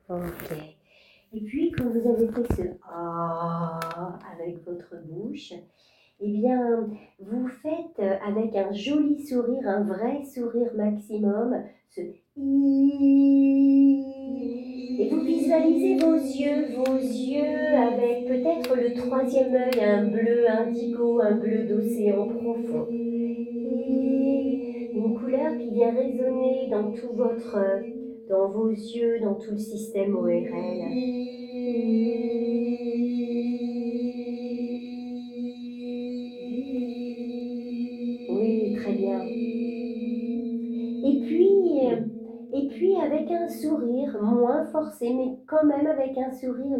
Ok. Et puis, quand vous avez fait ce ah avec votre bouche, eh bien, vous faites avec un joli sourire, un vrai sourire maximum, ce i. Et vous visualisez vos yeux avec peut-être le troisième œil, un bleu indigo, un bleu d'océan profond. Et une couleur qui vient résonner dans dans vos yeux, dans tout le système ORL. Oui, très bien. Et puis avec un sourire moins forcé, mais quand même avec un sourire,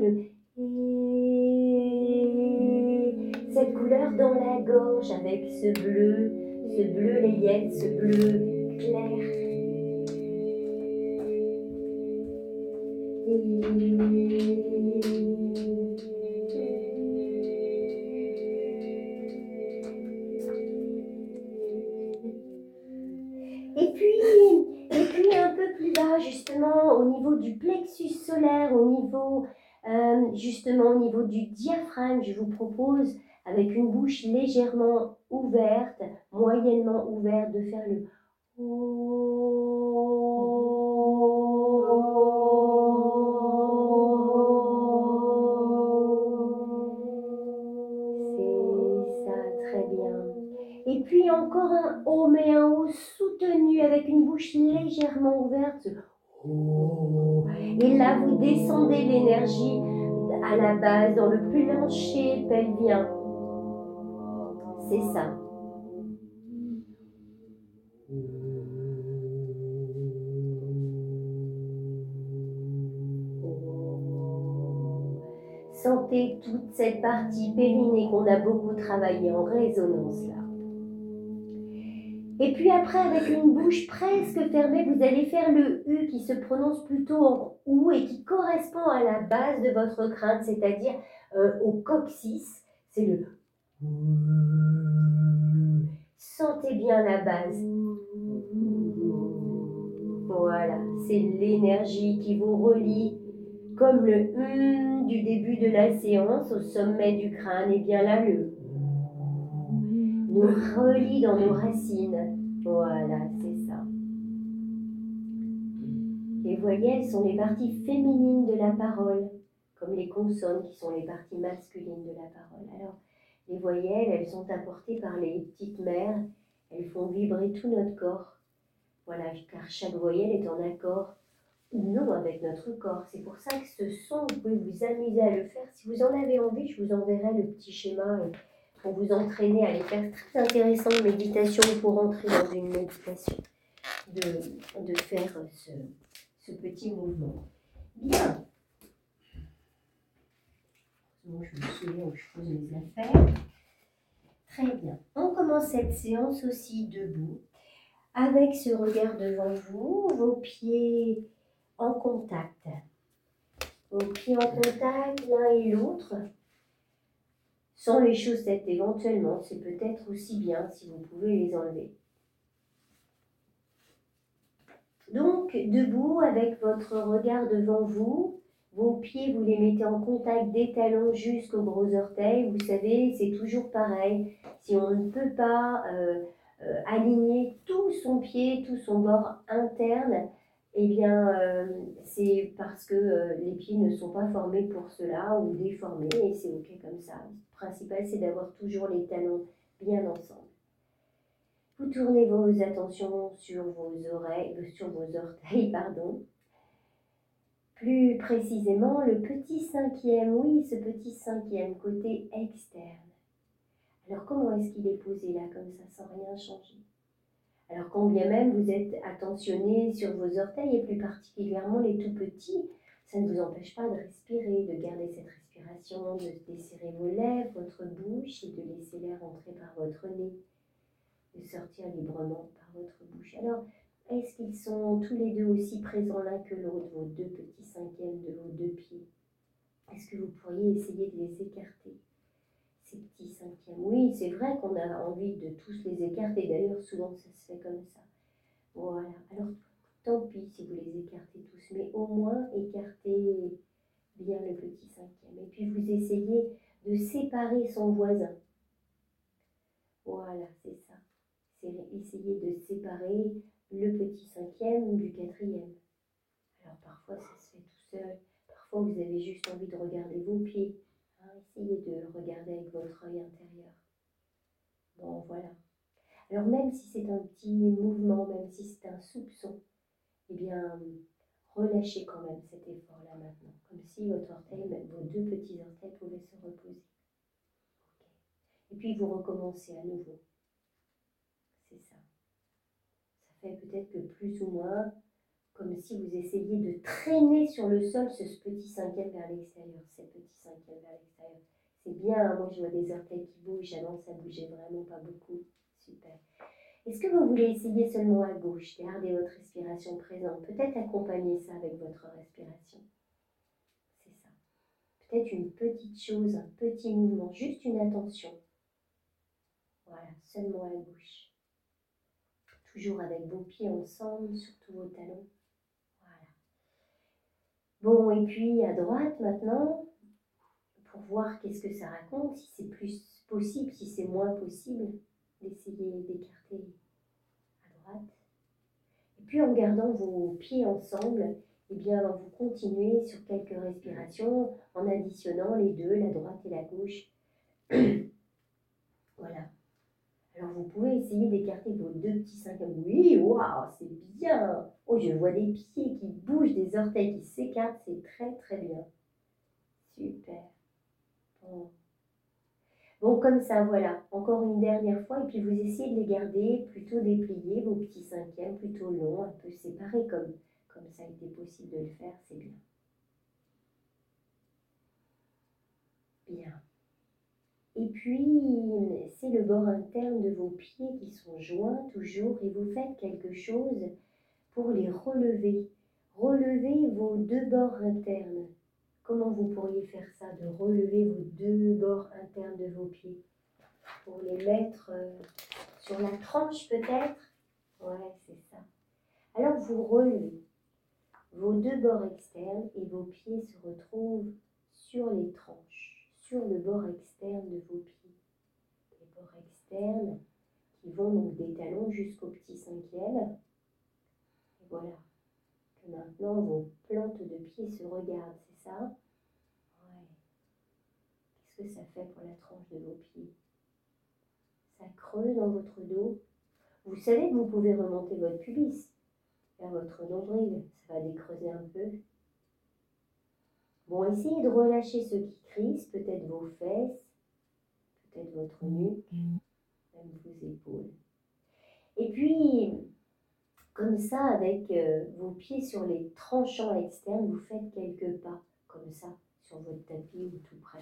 cette couleur dans la gorge avec ce bleu layette, ce bleu clair. Et puis un peu plus bas, justement, au niveau du plexus solaire, justement au niveau du diaphragme, je vous propose, avec une bouche légèrement ouverte, moyennement ouverte, de faire le c'est ça, très bien. Et puis encore un O, mais un O soutenu avec une bouche légèrement ouverte. Et là, vous descendez l'énergie à la base, dans le plancher pelvien. C'est ça. Sentez toute cette partie périnée qu'on a beaucoup travaillé en résonance là. Et puis après, avec une bouche presque fermée, vous allez faire le U qui se prononce plutôt en OU et qui correspond à la base de votre crâne, c'est-à-dire au coccyx. C'est le sentez bien la base. Voilà, c'est l'énergie qui vous relie comme le du début de la séance au sommet du crâne. Et bien là, le nous relie dans nos racines. Voilà, c'est ça. Les voyelles sont les parties féminines de la parole, comme les consonnes qui sont les parties masculines de la parole. Alors, les voyelles, elles sont apportées par les petites mères, elles font vibrer tout notre corps. Voilà, car chaque voyelle est en accord ou non avec notre corps. C'est pour ça que ce son, vous pouvez vous amuser à le faire. Si vous en avez envie, je vous enverrai le petit schéma pour vous entraîner à les faire. C'est très intéressant, une méditation pour entrer dans une méditation, de faire ce petit mouvement. Bien. Donc, je me souviens où je pose mes affaires. Très bien. On commence cette séance aussi debout, avec ce regard devant vous, vos pieds en contact. Vos pieds en contact l'un et l'autre. Sans les chaussettes éventuellement, c'est peut-être aussi bien si vous pouvez les enlever. Donc, debout avec votre regard devant vous, vos pieds, vous les mettez en contact des talons jusqu'aux gros orteils. Vous savez, c'est toujours pareil. Si on ne peut pas aligner tout son pied, tout son bord interne, eh bien, c'est parce que les pieds ne sont pas formés pour cela ou déformés, et c'est ok comme ça. Le principal, c'est d'avoir toujours les talons bien ensemble. Vous tournez vos attentions sur vos orteils, pardon. Plus précisément, le petit cinquième, oui, ce petit cinquième côté externe. Alors, comment est-ce qu'il est posé là, comme ça, sans rien changer? Alors, quand bien même vous êtes attentionné sur vos orteils, et plus particulièrement les tout petits, ça ne vous empêche pas de respirer, de garder cette respiration, de desserrer vos lèvres, votre bouche, et de laisser l'air entrer par votre nez, de sortir librement par votre bouche. Alors, est-ce qu'ils sont tous les deux aussi présents l'un que l'autre, vos deux petits cinquièmes de vos deux pieds? Est-ce que vous pourriez essayer de les écarter, ces petits cinquièmes? Oui, c'est vrai qu'on a envie de tous les écarter. D'ailleurs, souvent, ça se fait comme ça. Voilà. Alors, Tant pis si vous les écartez tous, mais au moins écartez bien le petit cinquième. Et puis vous essayez de séparer son voisin. Voilà, c'est ça. C'est essayer de séparer le petit cinquième du quatrième. Alors parfois ça se fait tout seul. Parfois vous avez juste envie de regarder vos pieds. Essayez de regarder avec votre œil intérieur. Bon, voilà. Alors même si c'est un petit mouvement, même si c'est un soupçon, eh bien, relâchez quand même cet effort-là maintenant. Comme si votre orteil, même vos deux petits orteils pouvaient se reposer. Okay. Et puis vous recommencez à nouveau. C'est ça. Ça fait peut-être que plus ou moins, comme si vous essayiez de traîner sur le sol ce petit cinquième vers l'extérieur, ces petits cinquièmes vers l'extérieur. C'est bien, hein, moi je vois des orteils qui bougent, avant ça bougeait vraiment pas beaucoup. Super. Est-ce que vous voulez essayer seulement à gauche? Gardez votre respiration présente. Peut-être accompagner ça avec votre respiration. C'est ça. Peut-être une petite chose, un petit mouvement, juste une attention. Voilà, seulement à gauche. Toujours avec vos pieds ensemble, surtout vos talons. Voilà. Bon, et puis à droite maintenant, pour voir qu'est-ce que ça raconte, si c'est plus possible, si c'est moins possible, d'essayer d'écarter à droite. Et puis en gardant vos pieds ensemble, eh bien vous continuez sur quelques respirations en additionnant les deux, la droite et la gauche. Voilà. Alors vous pouvez essayer d'écarter vos deux petits cinquièmes. Oui, waouh, c'est bien. Oh, je vois des pieds qui bougent, des orteils qui s'écartent, c'est très très bien. Super. Bon. Bon, comme ça, voilà, encore une dernière fois, et puis vous essayez de les garder plutôt dépliés, vos petits cinquièmes, plutôt longs, un peu séparés, comme ça a été possible de le faire, c'est bien. Bien. Et puis, c'est le bord interne de vos pieds qui sont joints toujours, et vous faites quelque chose pour les relever. Relevez vos deux bords internes. Comment vous pourriez faire ça, de relever vos deux bords internes de vos pieds? Pour les mettre sur la tranche peut-être? Ouais, c'est ça. Alors vous relevez vos deux bords externes et vos pieds se retrouvent sur les tranches, sur le bord externe de vos pieds. Les bords externes qui vont donc des talons jusqu'au petit cinquième. Et voilà, que maintenant vos plantes de pieds se regardent, c'est ça? Ouais. Qu'est-ce que ça fait pour la tranche de vos pieds? Ça creuse dans votre dos. Vous savez que vous pouvez remonter votre pubis vers votre nombril, ça va décreuser un peu. Bon, essayez de relâcher ce qui crispe, peut-être vos fesses, peut-être votre nuque, même vos épaules. Et puis, comme ça, avec vos pieds sur les tranchants externes, vous faites quelques pas, comme ça, sur votre tapis ou tout près.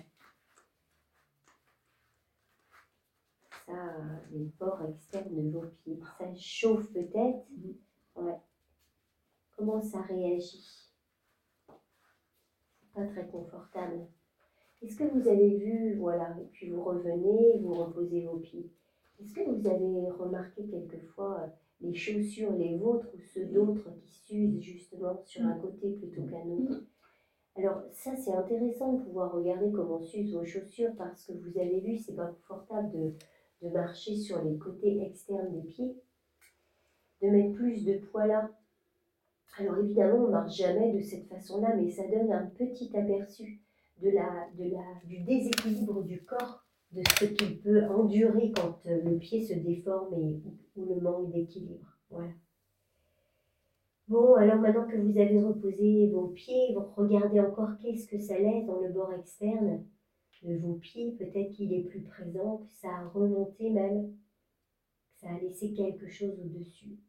Ça, les bords externes de vos pieds, ça chauffe peut-être. Ouais. Comment ça réagit? C'est pas très confortable. Est-ce que vous avez vu, voilà, et puis vous revenez et vous reposez vos pieds. Est-ce que vous avez remarqué quelquefois les chaussures, les vôtres ou ceux d'autres qui s'usent justement sur un côté plutôt qu'un autre? Alors ça, c'est intéressant de pouvoir regarder comment s'usent vos chaussures parce que vous avez vu, c'est pas confortable de marcher sur les côtés externes des pieds, de mettre plus de poids là. Alors évidemment, on ne marche jamais de cette façon-là, mais ça donne un petit aperçu du déséquilibre du corps, de ce qu'il peut endurer quand le pied se déforme ou le manque d'équilibre. Voilà. Bon, alors maintenant que vous avez reposé vos pieds, vous regardez encore qu'est-ce que ça laisse dans le bord externe de vos pieds. Peut-être qu'il est plus présent, que ça a remonté même, que ça a laissé quelque chose au-dessus.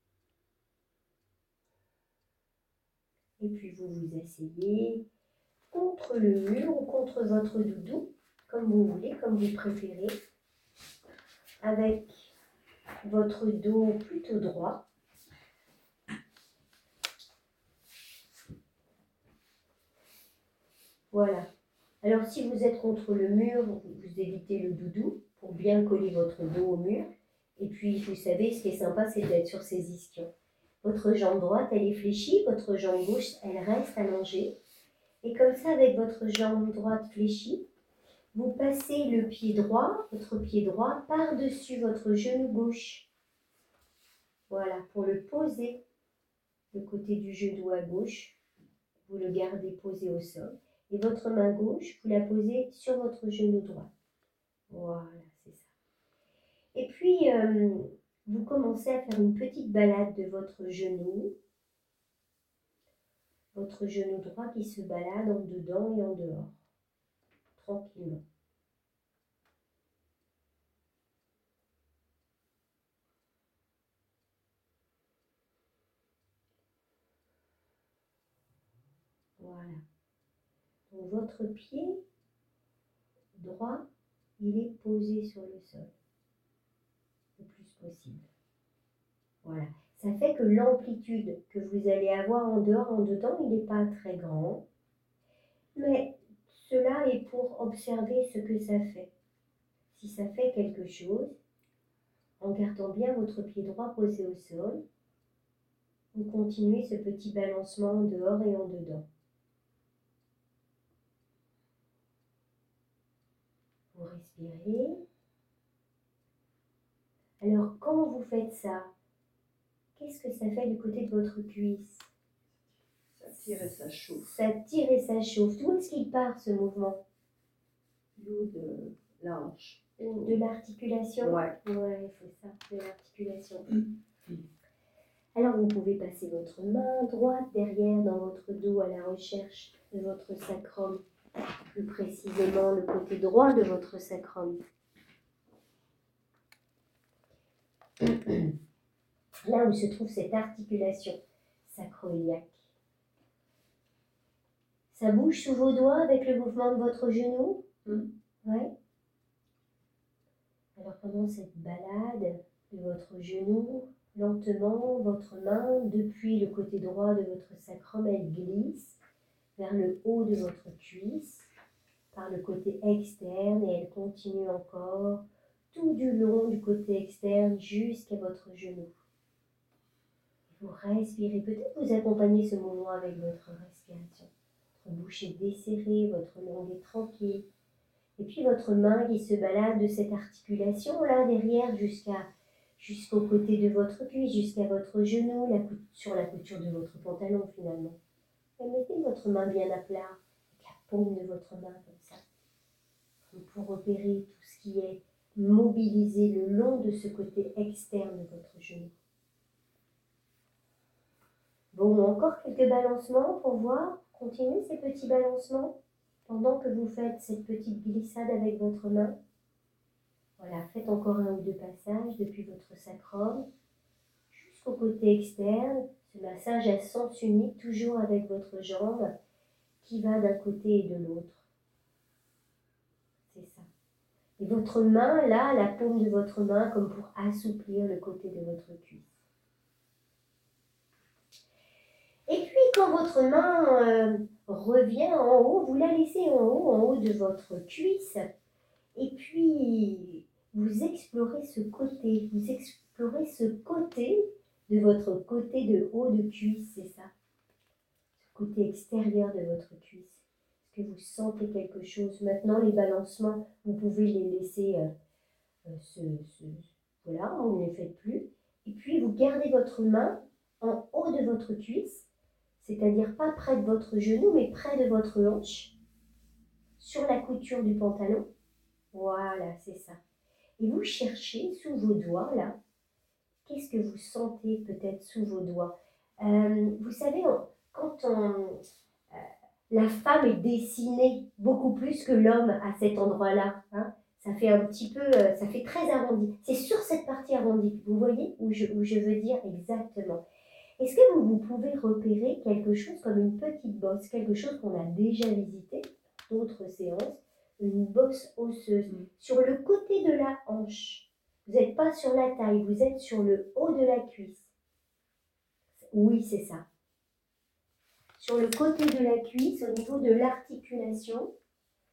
Et puis vous vous asseyez contre le mur ou contre votre doudou, comme vous voulez, comme vous préférez, avec votre dos plutôt droit. Voilà. Alors si vous êtes contre le mur, vous évitez le doudou pour bien coller votre dos au mur. Et puis vous savez, ce qui est sympa, c'est d'être sur ces ischions. Votre jambe droite, elle est fléchie, votre jambe gauche, elle reste allongée. Et comme ça, avec votre jambe droite fléchie, vous passez le pied droit, votre pied droit, par-dessus votre genou gauche. Voilà, pour le poser, le côté du genou à gauche, vous le gardez posé au sol. Et votre main gauche, vous la posez sur votre genou droit. Voilà, c'est ça. Et puis, vous commencez à faire une petite balade de votre genou droit qui se balade en dedans et en dehors, tranquillement. Voilà. Donc votre pied droit, il est posé sur le sol, le plus possible. Voilà. Ça fait que l'amplitude que vous allez avoir en dehors, en dedans, il n'est pas très grand. Mais cela est pour observer ce que ça fait. Si ça fait quelque chose, en gardant bien votre pied droit posé au sol, vous continuez ce petit balancement en dehors et en dedans. Vous respirez. Alors, quand vous faites ça, qu'est-ce que ça fait du côté de votre cuisse? Ça tire et ça chauffe. Ça tire et ça chauffe. D'où est-ce qu'il part, ce mouvement? Du haut de la hanche. De l'articulation? Ouais. Ouais, c'est ça, de l'articulation. Alors, vous pouvez passer votre main droite derrière dans votre dos à la recherche de votre sacrum, plus précisément le côté droit de votre sacrum. Là où se trouve cette articulation sacro-iliaque. Ça bouge sous vos doigts avec le mouvement de votre genou? Ouais. Alors pendant cette balade de votre genou, lentement, votre main, depuis le côté droit de votre sacrum, elle glisse vers le haut de votre cuisse, par le côté externe, et elle continue encore tout du long du côté externe jusqu'à votre genou. Vous respirez, peut-être vous accompagnez ce mouvement avec votre respiration. Votre bouche est desserrée, votre langue est tranquille. Et puis votre main qui se balade de cette articulation là derrière jusqu'au côté de votre cuisse, jusqu'à votre genou, sur la couture de votre pantalon finalement. Et mettez votre main bien à plat, avec la paume de votre main comme ça, pour repérer tout ce qui est mobilisé le long de ce côté externe de votre genou. Bon, encore quelques balancements pour voir. Continuez ces petits balancements pendant que vous faites cette petite glissade avec votre main. Voilà, faites encore un ou deux passages depuis votre sacrum jusqu'au côté externe. Ce massage à sens unique, toujours avec votre jambe qui va d'un côté et de l'autre. C'est ça. Et votre main, là, la paume de votre main, comme pour assouplir le côté de votre cuisse. Et puis, quand votre main revient en haut, vous la laissez en haut de votre cuisse. Et puis, vous explorez ce côté. Vous explorez ce côté de votre côté de haut de cuisse, c'est ça. Ce côté extérieur de votre cuisse. Est-ce que vous sentez quelque chose? Maintenant, les balancements, vous pouvez les laisser, voilà, vous ne les faites plus. Et puis, vous gardez votre main en haut de votre cuisse. C'est-à-dire pas près de votre genou, mais près de votre hanche, sur la couture du pantalon. Voilà, c'est ça. Et vous cherchez sous vos doigts, là, qu'est-ce que vous sentez peut-être sous vos doigts? Vous savez, quand la femme est dessinée beaucoup plus que l'homme à cet endroit-là, hein, ça fait un petit peu, ça fait très arrondi. C'est sur cette partie arrondie, vous voyez où je veux dire exactement. Est-ce que vous pouvez repérer quelque chose comme une petite bosse, quelque chose qu'on a déjà visité, d'autres séances, une bosse osseuse, sur le côté de la hanche? Vous n'êtes pas sur la taille, vous êtes sur le haut de la cuisse. Oui, c'est ça. Sur le côté de la cuisse, au niveau de l'articulation.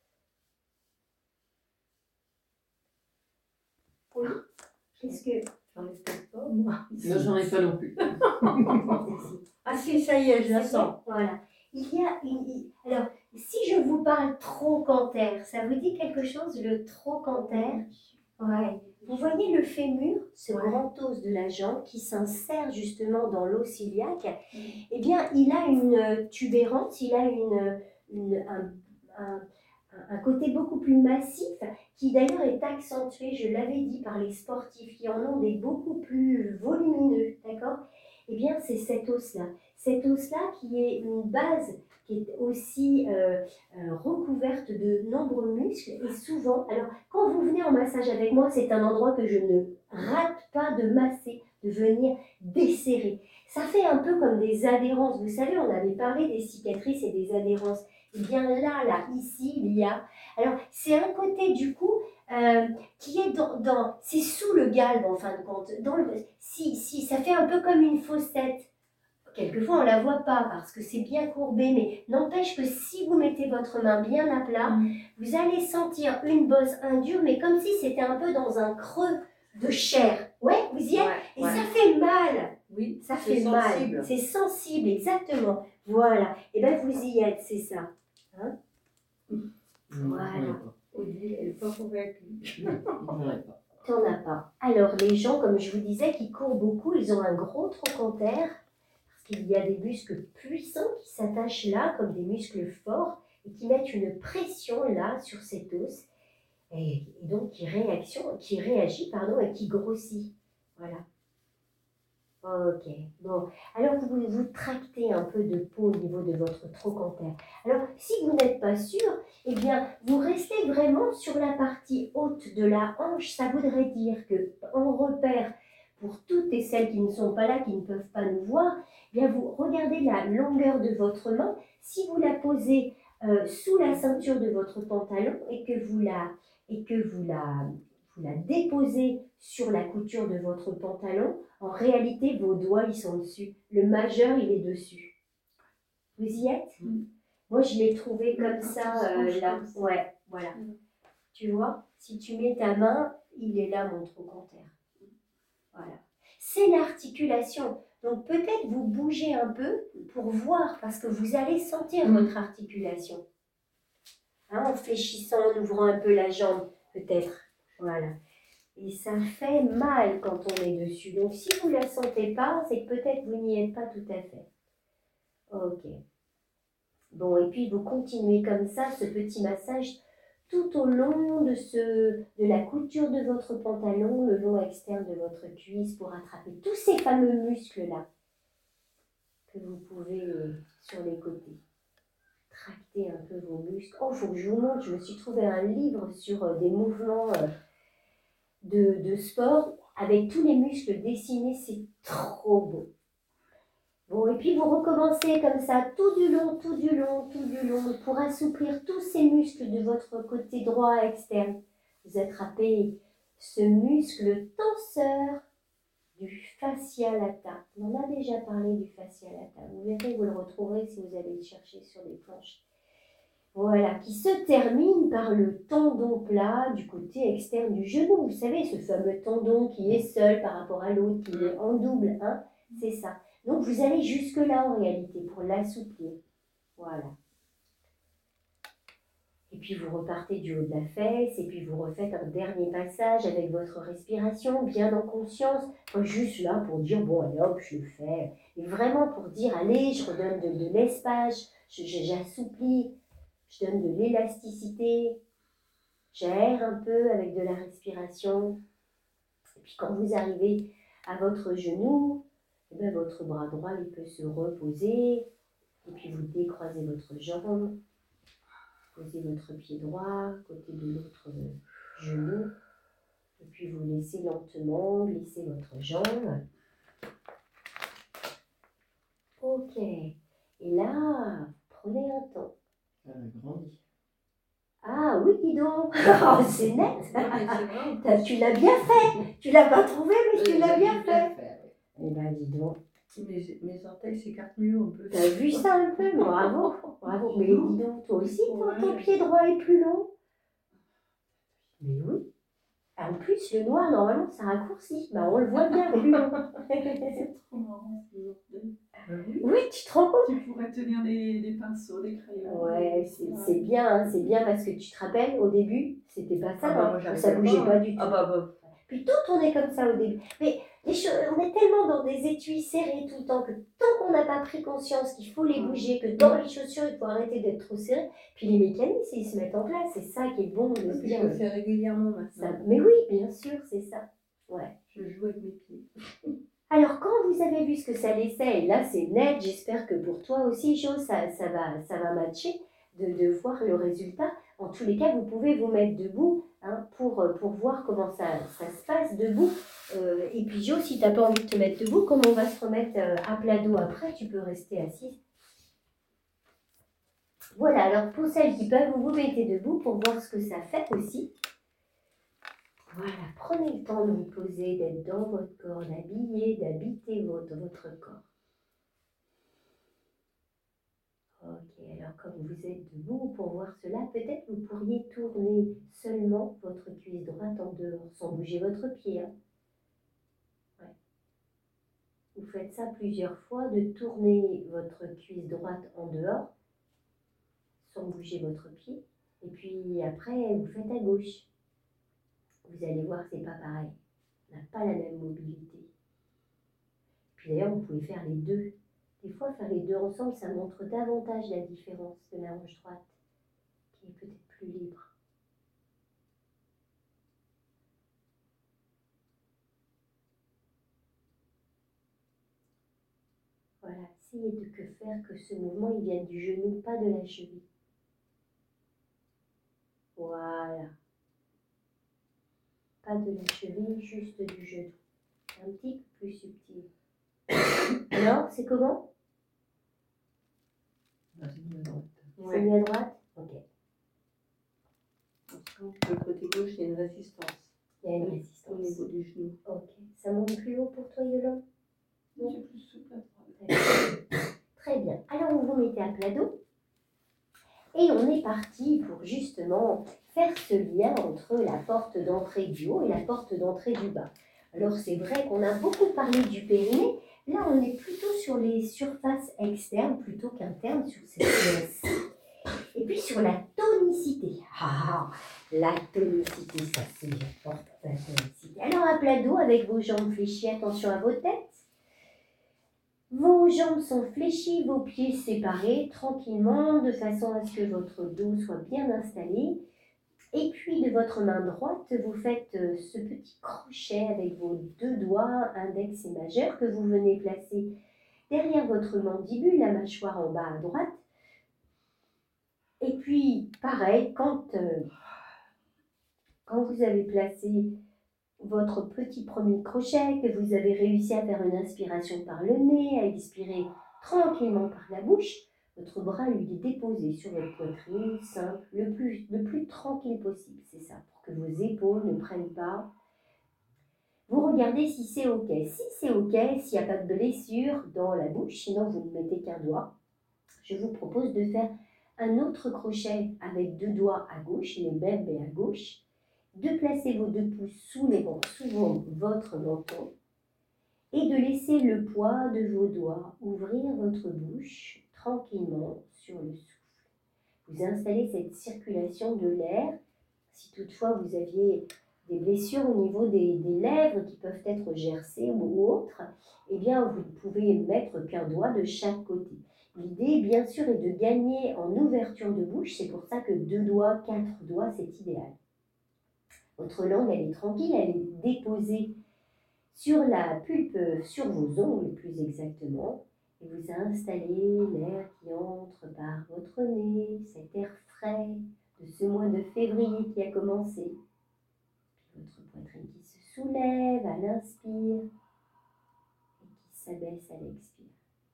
Oui. Est-ce que J'en ai peut-être pas, moi. Non, j'en ai pas non plus. Ah si, ça y est, je la C'est sens. bon. Voilà. Alors, si je vous parle trochanter, ça vous dit quelque chose, le trochanter? Ouais. Vous voyez le fémur, ce Ouais. grand os de la jambe qui s'insère justement dans l'os iliaque, eh bien, il a une tubérance, il a un côté beaucoup plus massif qui d'ailleurs est accentué, je l'avais dit, par les sportifs qui en ont des beaucoup plus volumineux, d'accord? Eh bien, c'est cet os-là. Cet os-là qui est une base qui est aussi recouverte de nombreux muscles et souvent, alors quand vous venez en massage avec moi, c'est un endroit que je ne rate pas de masser, de venir desserrer. Ça fait un peu comme des adhérences. Vous savez, on avait parlé des cicatrices et des adhérences. Et bien là, ici, il y a... Alors, c'est un côté du coup qui est c'est sous le galbe en fin de compte. Si, ça fait un peu comme une fossette. Quelquefois, on ne la voit pas parce que c'est bien courbé, mais n'empêche que si vous mettez votre main bien à plat, vous allez sentir une bosse indure, mais comme si c'était un peu dans un creux de chair. Ouais, vous y êtes? Et ça fait mal. Oui, Ça fait sensible. mal. C'est sensible, exactement. Voilà. Et bien, vous y êtes, c'est ça. Hein? Voilà. Odile, elle n'est pas convaincue. J'en ai pas. T'en as pas. Alors, les gens, comme je vous disais, qui courent beaucoup, ils ont un gros trochanter. Parce qu'il y a des muscles puissants qui s'attachent là, comme des muscles forts, et qui mettent une pression là, sur cet os, et donc qui réagit, et qui grossit. Voilà. Ok. Bon. Alors, vous tractez un peu de peau au niveau de votre trochanter. Alors, si vous n'êtes pas sûr, eh bien, vous restez vraiment sur la partie haute de la hanche. Ça voudrait dire que, en repère, pour toutes et celles qui ne sont pas là, qui ne peuvent pas nous voir, eh bien, vous regardez la longueur de votre main. Si vous la posez sous la ceinture de votre pantalon et que vous la déposez sur la couture de votre pantalon, en réalité, vos doigts, ils sont dessus. Le majeur, il est dessus. Vous y êtes? Moi, je l'ai trouvé comme ça, là. Ouais, voilà. Tu vois, si tu mets ta main, il est là, mon trochanter. Voilà. C'est l'articulation. Donc, peut-être vous bougez un peu pour voir, parce que vous allez sentir votre articulation. Hein, en fléchissant, en ouvrant un peu la jambe, peut-être. Voilà. Et ça fait mal quand on est dessus. Donc, si vous ne la sentez pas, c'est que peut-être vous n'y êtes pas tout à fait. Ok. Bon, et puis vous continuez comme ça, ce petit massage, tout au long de la couture de votre pantalon, le long externe de votre cuisse, pour attraper tous ces fameux muscles-là que vous pouvez sur les côtés. Tracter un peu vos muscles. Oh, il faut que je vous montre, je me suis trouvé un livre sur des mouvements de sport avec tous les muscles dessinés, c'est trop beau. Bon, et puis vous recommencez comme ça tout du long, pour assouplir tous ces muscles de votre côté droit externe. Vous attrapez ce muscle tenseur du fascia lata. On en a déjà parlé du fascia lata. Vous verrez, vous le retrouverez si vous allez le chercher sur les planches. Voilà, qui se termine par le tendon plat du côté externe du genou. Vous savez, ce fameux tendon qui est seul par rapport à l'autre, qui est en double, hein, c'est ça. Donc, vous allez jusque-là en réalité pour l'assouplir. Voilà. Et puis, vous repartez du haut de la fesse et puis vous refaites un dernier passage avec votre respiration, bien en conscience. Pas juste là pour dire, bon, allez hop, je le fais. Mais vraiment pour dire, allez, je redonne de l'espace, j'assouplis. Je donne de l'élasticité, j'aère un peu avec de la respiration. Et puis quand vous arrivez à votre genou, eh bien, votre bras droit il peut se reposer. Et puis vous décroisez votre jambe, posez votre pied droit côté de l'autre genou. Et puis vous laissez lentement glisser votre jambe. Ok. Et là, prenez un temps. Elle a grandi. Ah oui, dis donc, oh, c'est net. Tu l'as bien fait. Tu l'as pas trouvé, mais tu l'as bien fait. Eh bien, dis donc. Mes orteils s'écartent mieux un peu. T'as vu ça un peu? Bravo. Bravo. Mais dis donc, toi aussi, ton pied droit est plus long. Mais oui. En plus, le noir, normalement, ça raccourcit. Bah, on le voit bien plus long. C'est trop marrant ces orteils. Oui, tu te rends compte? Tu pourrais tenir des pinceaux, des crayons. Ouais, c'est bien, hein, c'est bien parce que tu te rappelles, au début, c'était pas ça, Ah bah, hein, moi, j'arrivais ça bougeait pas, pas hein. du tout. Ah bah. Puis tout tournait comme ça au début. Mais les choses, on est tellement dans des étuis serrés tout le temps que tant qu'on n'a pas pris conscience qu'il faut les bouger, que dans les chaussures, il faut arrêter d'être trop serré, puis les mécanismes, ils se mettent en place. C'est ça qui est bon de se Je dire. le fais régulièrement Ça- maintenant. mais oui, bien sûr, c'est ça. Ouais. Je joue avec mes pieds. Alors, quand vous avez vu ce que ça laissait, et là c'est net, j'espère que pour toi aussi, Jo, ça va matcher de voir le résultat. En tous les cas, vous pouvez vous mettre debout hein, pour voir comment ça se passe debout. Et puis, Jo, si tu n'as pas envie de te mettre debout, comme on va se remettre à plat dos après, tu peux rester assise. Voilà, alors pour celles qui peuvent, vous vous mettez debout pour voir ce que ça fait aussi. Voilà, prenez le temps de vous poser, d'être dans votre corps, d'habiter votre corps. Ok, alors comme vous êtes debout, pour voir cela, peut-être vous pourriez tourner seulement votre cuisse droite en dehors, sans bouger votre pied. Hein. Ouais. Vous faites ça plusieurs fois, de tourner votre cuisse droite en dehors, sans bouger votre pied. Et puis après, vous faites à gauche. Vous allez voir, c'est pas pareil. On n'a pas la même mobilité. Puis d'ailleurs, vous pouvez faire les deux. Des fois, faire les deux ensemble, ça montre davantage la différence de la hanche droite, qui est peut-être plus libre. Voilà, essayez de faire que ce mouvement il vienne du genou, pas de la cheville. Voilà. Pas de la cheville, juste du genou. Un petit peu plus subtil. Alors, c'est comment? C'est mieux à droite. C'est mieux à droite? Ok. Le côté gauche, il y a une résistance. Il y a une Au résistance. niveau du genou. Ok. Ça monte plus haut pour toi, Yolande? C'est plus souple à droite. D'accord. Très bien. Alors, vous vous mettez à plat dos. Et on est parti pour justement faire ce lien entre la porte d'entrée du haut et la porte d'entrée du bas. Alors c'est vrai qu'on a beaucoup parlé du périnée, là on est plutôt sur les surfaces externes plutôt qu'internes, sur ces pièces. Et puis sur la tonicité. Ah, la tonicité, ça c'est important, la tonicité. Alors à plat dos avec vos jambes fléchies, attention à vos têtes. Vos jambes sont fléchies, vos pieds séparés tranquillement, de façon à ce que votre dos soit bien installé. Et puis de votre main droite, vous faites ce petit crochet avec vos deux doigts, index et majeur, que vous venez placer derrière votre mandibule, la mâchoire en bas à droite. Et puis, pareil, quand vous avez placé votre petit premier crochet, que vous avez réussi à faire une inspiration par le nez, à expirer tranquillement par la bouche, votre bras lui est déposé sur votre poitrine, simple, le plus tranquille possible, c'est ça, pour que vos épaules ne prennent pas. Vous regardez si c'est ok. Si c'est ok, s'il n'y a pas de blessure dans la bouche, sinon vous ne mettez qu'un doigt, je vous propose de faire un autre crochet avec deux doigts à gauche, les mêmes mais à gauche, de placer vos deux pouces sous votre menton et de laisser le poids de vos doigts ouvrir votre bouche tranquillement sur le souffle. Vous installez cette circulation de l'air. Si toutefois vous aviez des blessures au niveau des lèvres qui peuvent être gercées ou autres, eh bien vous pouvez mettre qu'un doigt de chaque côté. L'idée, bien sûr, est de gagner en ouverture de bouche. C'est pour ça que 2 doigts, 4 doigts, c'est idéal. Votre langue, elle est tranquille, elle est déposée sur la pulpe, sur vos ongles plus exactement. Et vous installez l'air qui entre par votre nez, cet air frais de ce mois de février qui a commencé. Puis votre poitrine qui se soulève à l'inspire et qui s'abaisse à l'expire.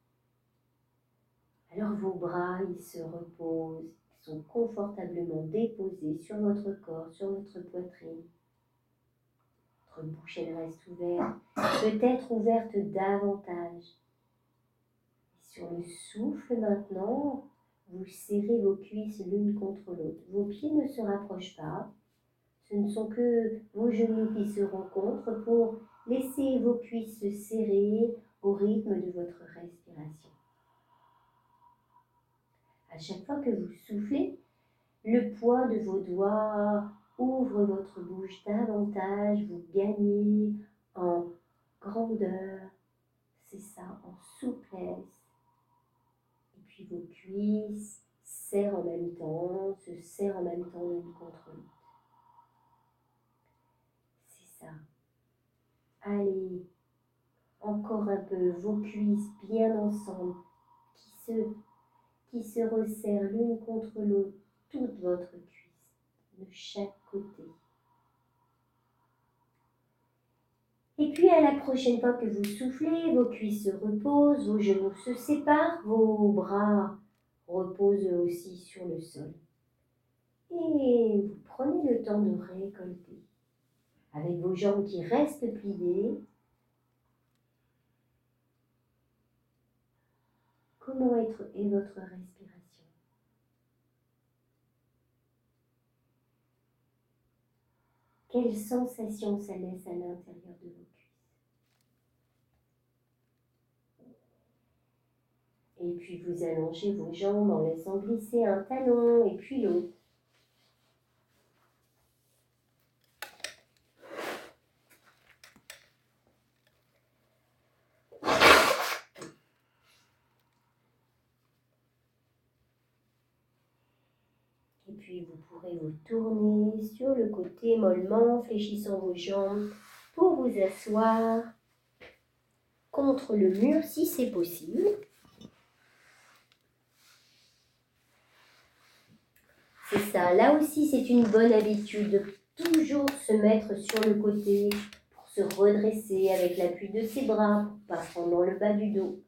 Alors vos bras, ils se reposent, ils sont confortablement déposés sur votre corps, sur votre poitrine. Votre bouche, elle reste ouverte, peut-être ouverte davantage. Et sur le souffle maintenant, vous serrez vos cuisses l'une contre l'autre. Vos pieds ne se rapprochent pas. Ce ne sont que vos genoux qui se rencontrent pour laisser vos cuisses se serrer au rythme de votre respiration. À chaque fois que vous soufflez, le poids de vos doigts ouvre votre bouche davantage, vous gagnez en grandeur, c'est ça, en souplesse. Et puis vos cuisses serrent en même temps, se serrent en même temps l'une contre l'autre. C'est ça. Allez, encore un peu, vos cuisses bien ensemble, qui se resserrent l'une contre l'autre, toute votre cuisse, de chaque côté. Et puis à la prochaine fois que vous soufflez, vos cuisses se reposent, vos genoux se séparent, vos bras reposent aussi sur le sol. Et vous prenez le temps de récolter. Avec vos jambes qui restent pliées, comment est votre respiration? Quelle sensation ça laisse à l'intérieur de vos cuisses? Et puis vous allongez vos jambes en laissant glisser un talon et puis l'autre. Et puis vous pourrez vous tourner sur le côté mollement, fléchissant vos jambes pour vous asseoir contre le mur si c'est possible. C'est ça, là aussi c'est une bonne habitude de toujours se mettre sur le côté pour se redresser avec l'appui de ses bras, pour pas prendre dans le bas du dos.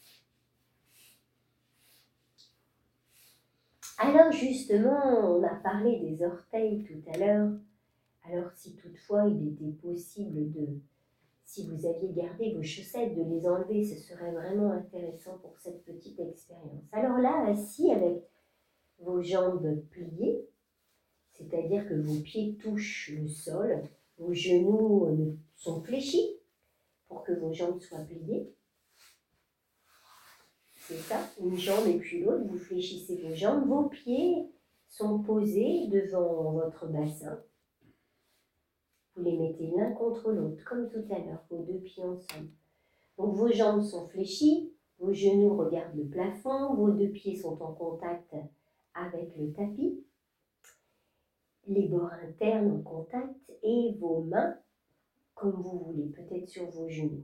Alors justement, on a parlé des orteils tout à l'heure. Alors si toutefois il était possible si vous aviez gardé vos chaussettes, de les enlever, ce serait vraiment intéressant pour cette petite expérience. Alors là, assis avec vos jambes pliées, c'est-à-dire que vos pieds touchent le sol, vos genoux sont fléchis pour que vos jambes soient pliées. C'est ça, une jambe et puis l'autre, vous fléchissez vos jambes, vos pieds sont posés devant votre bassin. Vous les mettez l'un contre l'autre, comme tout à l'heure, vos deux pieds ensemble. Donc vos jambes sont fléchies, vos genoux regardent le plafond, vos deux pieds sont en contact avec le tapis, les bords internes en contact et vos mains, comme vous voulez, peut-être sur vos genoux.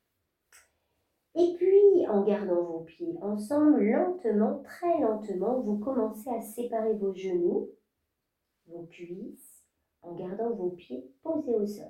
Et puis, en gardant vos pieds ensemble, lentement, très lentement, vous commencez à séparer vos genoux, vos cuisses, en gardant vos pieds posés au sol.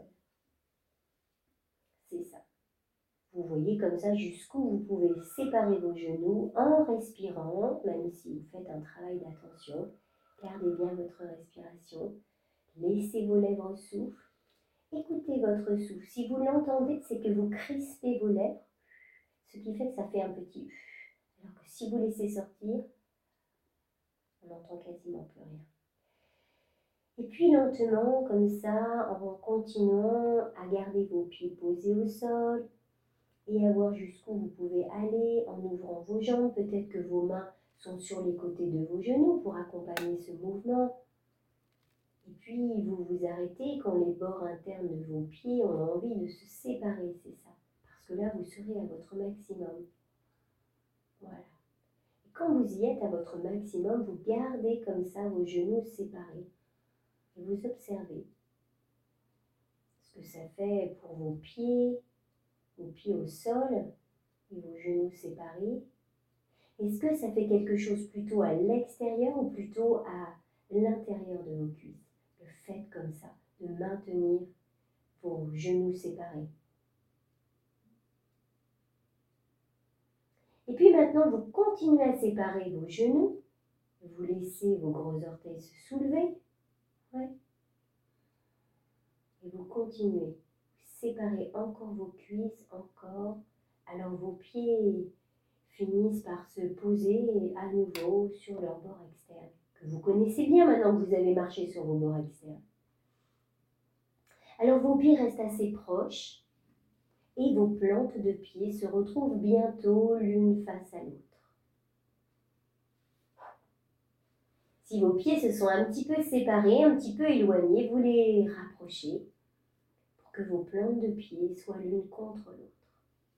C'est ça. Vous voyez comme ça jusqu'où vous pouvez séparer vos genoux en respirant, même si vous faites un travail d'attention. Gardez bien votre respiration. Laissez vos lèvres souffler. Écoutez votre souffle. Si vous l'entendez, c'est que vous crispez vos lèvres, ce qui fait que ça fait un petit « alors que si vous laissez sortir, on n'entend quasiment plus rien. Et puis lentement, comme ça, en continuant à garder vos pieds posés au sol et à voir jusqu'où vous pouvez aller en ouvrant vos jambes. Peut-être que vos mains sont sur les côtés de vos genoux pour accompagner ce mouvement. Et puis vous vous arrêtez quand les bords internes de vos pieds ont envie de se séparer, c'est ça. Parce que là, vous serez à votre maximum. Voilà. Et quand vous y êtes à votre maximum, vous gardez comme ça vos genoux séparés. Et vous observez ce que ça fait pour vos pieds au sol et vos genoux séparés. Est-ce que ça fait quelque chose plutôt à l'extérieur ou plutôt à l'intérieur de vos cuisses? Le fait comme ça de maintenir vos genoux séparés. Et puis maintenant, vous continuez à séparer vos genoux. Vous laissez vos gros orteils se soulever. Ouais. Et vous continuez. Vous séparez encore vos cuisses, encore. Alors vos pieds finissent par se poser à nouveau sur leur bord externe, que vous connaissez bien maintenant que vous avez marché sur vos bords externes. Alors vos pieds restent assez proches et vos plantes de pieds se retrouvent bientôt l'une face à l'autre. Si vos pieds se sont un petit peu séparés, un petit peu éloignés, vous les rapprochez pour que vos plantes de pieds soient l'une contre l'autre.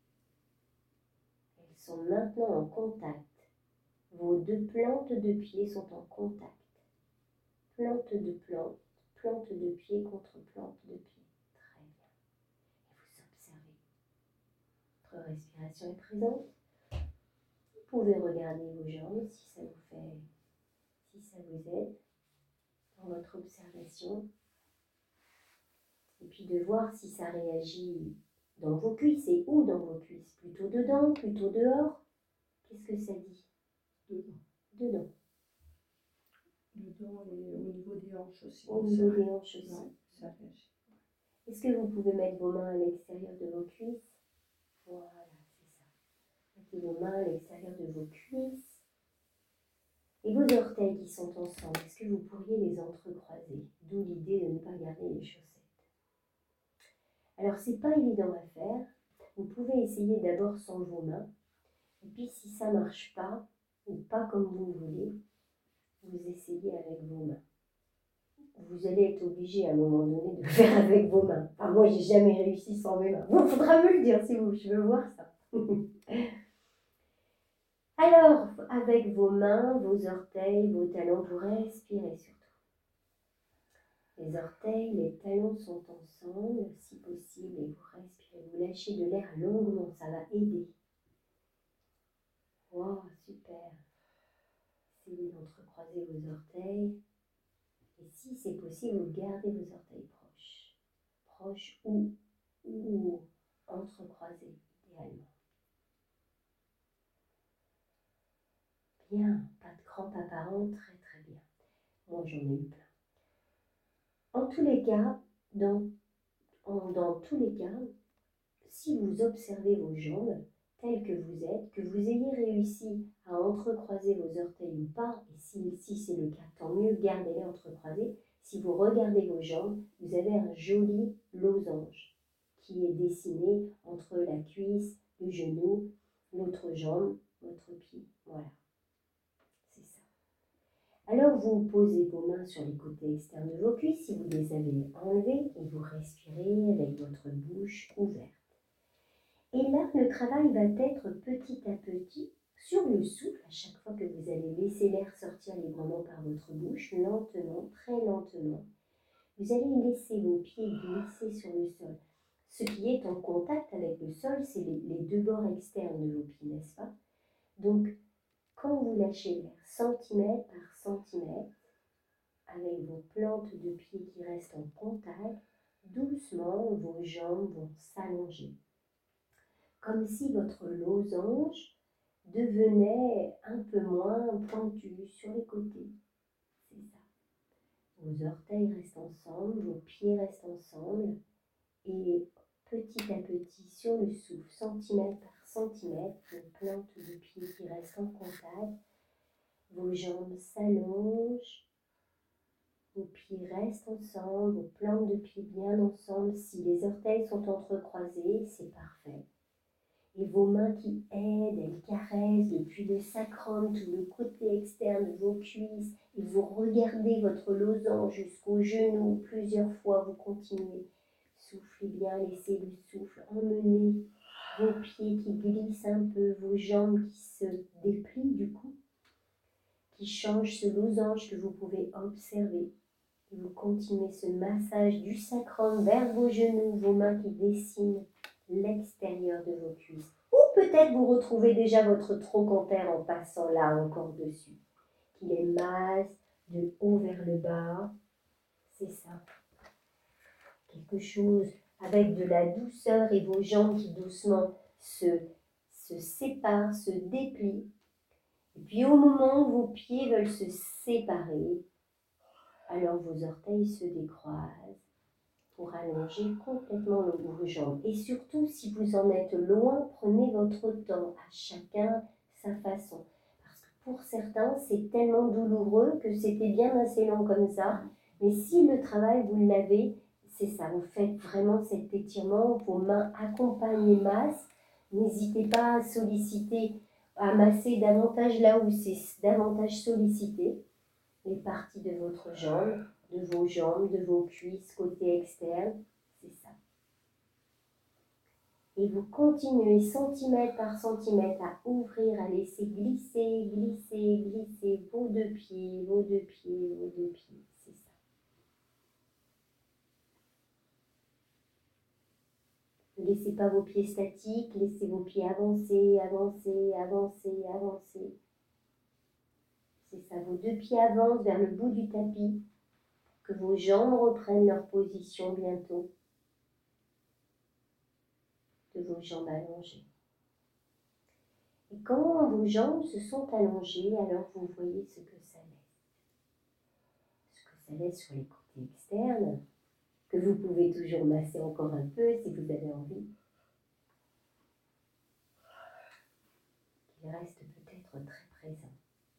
Elles sont maintenant en contact. Vos deux plantes de pieds sont en contact. Plante de pied contre plante de pied. Très bien. Et vous observez. Votre respiration est présente. Vous pouvez regarder vos jambes si ça vous aide dans votre observation. Et puis de voir si ça réagit dans vos cuisses et où dans vos cuisses. Plutôt dedans, plutôt dehors. Qu'est-ce que ça dit? Dedans. Dedans. Dedans et au niveau des hanches aussi. Au niveau des hanches aussi. Ouais, ça réagit. Est-ce que vous pouvez mettre vos mains à l'extérieur de vos cuisses? Voilà, c'est ça. Mettez vos mains à l'extérieur de vos cuisses. Et vos orteils qui sont ensemble, est-ce que vous pourriez les entrecroiser? D'où l'idée de ne pas garder les chaussettes. Alors, c'est pas évident à faire. Vous pouvez essayer d'abord sans vos mains. Et puis, si ça marche pas, ou pas comme vous voulez, vous essayez avec vos mains. Vous allez être obligé à un moment donné de le faire avec vos mains. Enfin, moi, j'ai jamais réussi sans mes mains. Bon, faudra me le dire si vous, je veux voir ça. Alors, avec vos mains, vos orteils, vos talons, vous respirez surtout. Les orteils, les talons sont ensemble, si possible, et vous respirez. Vous lâchez de l'air longuement, ça va aider. Wow, super. Essayez d'entrecroiser vos orteils. Et si c'est possible, vous gardez vos orteils proches. Proches ou entrecroisés, idéalement. Bien, pas de crampes apparentes, très très bien. Moi, j'en ai eu plein. En tous les cas, dans tous les cas, si vous observez vos jambes telles que vous êtes, que vous ayez réussi à entrecroiser vos orteils ou pas, et si c'est le cas, tant mieux, gardez-les entrecroisés. Si vous regardez vos jambes, vous avez un joli losange qui est dessiné entre la cuisse, le genou, l'autre jambe, votre pied. Voilà. C'est ça. Alors vous posez vos mains sur les côtés externes de vos cuisses si vous les avez enlevées et vous respirez avec votre bouche ouverte. Et là, le travail va être petit à petit sur le souffle, à chaque fois que vous allez laisser l'air sortir librement par votre bouche, lentement, très lentement. Vous allez laisser vos pieds glisser sur le sol. Ce qui est en contact avec le sol, c'est les deux bords externes de vos pieds, n'est-ce pas? Donc, quand vous lâchez l'air centimètre par centimètre, avec vos plantes de pied qui restent en contact, doucement, vos jambes vont s'allonger. Comme si votre losange devenait un peu moins pointu sur les côtés. C'est ça. Vos orteils restent ensemble, vos pieds restent ensemble, et petit à petit, sur le souffle, centimètre par centimètre, vos plantes de pied qui restent en contact, vos jambes s'allongent, vos pieds restent ensemble, vos plantes de pied bien ensemble. Si les orteils sont entrecroisés, c'est parfait. Et vos mains qui aident, elles caressent depuis le sacrum, tout le côté externe de vos cuisses, et vous regardez votre losange jusqu'au genou plusieurs fois, vous continuez. Soufflez bien, laissez le souffle emmener vos pieds qui glissent un peu, vos jambes qui se déplient du coup, qui changent ce losange que vous pouvez observer. Et vous continuez ce massage du sacrum vers vos genoux, vos mains qui dessinent l'extérieur de vos cuisses. Ou peut-être vous retrouvez déjà votre trochanter en passant là encore dessus. Qui les masse de haut vers le bas. C'est ça. Quelque chose avec de la douceur et vos jambes qui doucement se séparent, se déplient. Et puis au moment où vos pieds veulent se séparer, alors vos orteils se décroisent pour allonger complètement vos jambes. Et surtout, si vous en êtes loin, prenez votre temps, à chacun sa façon. Parce que pour certains, c'est tellement douloureux que c'était bien assez long comme ça. Mais si le travail, vous l'avez, C'est ça, vous faites vraiment cet étirement, vos mains accompagnent les masses. N'hésitez pas à solliciter, à masser davantage là où c'est davantage sollicité, les parties de votre jambe, de vos cuisses, côté externe, c'est ça. Et vous continuez centimètre par centimètre à ouvrir, à laisser glisser, glisser, glisser vos deux pieds, vos deux pieds, vos deux pieds, c'est ça. Ne laissez pas vos pieds statiques, laissez vos pieds avancer, avancer, avancer, avancer. C'est ça, vos deux pieds avancent vers le bout du tapis, que vos jambes reprennent leur position bientôt, de vos jambes allongées. Et quand vos jambes se sont allongées, alors vous voyez ce que ça laisse. Ce que ça laisse sur les côtés externes, que vous pouvez toujours masser encore un peu si vous avez envie. Qu'il reste peut-être très présent.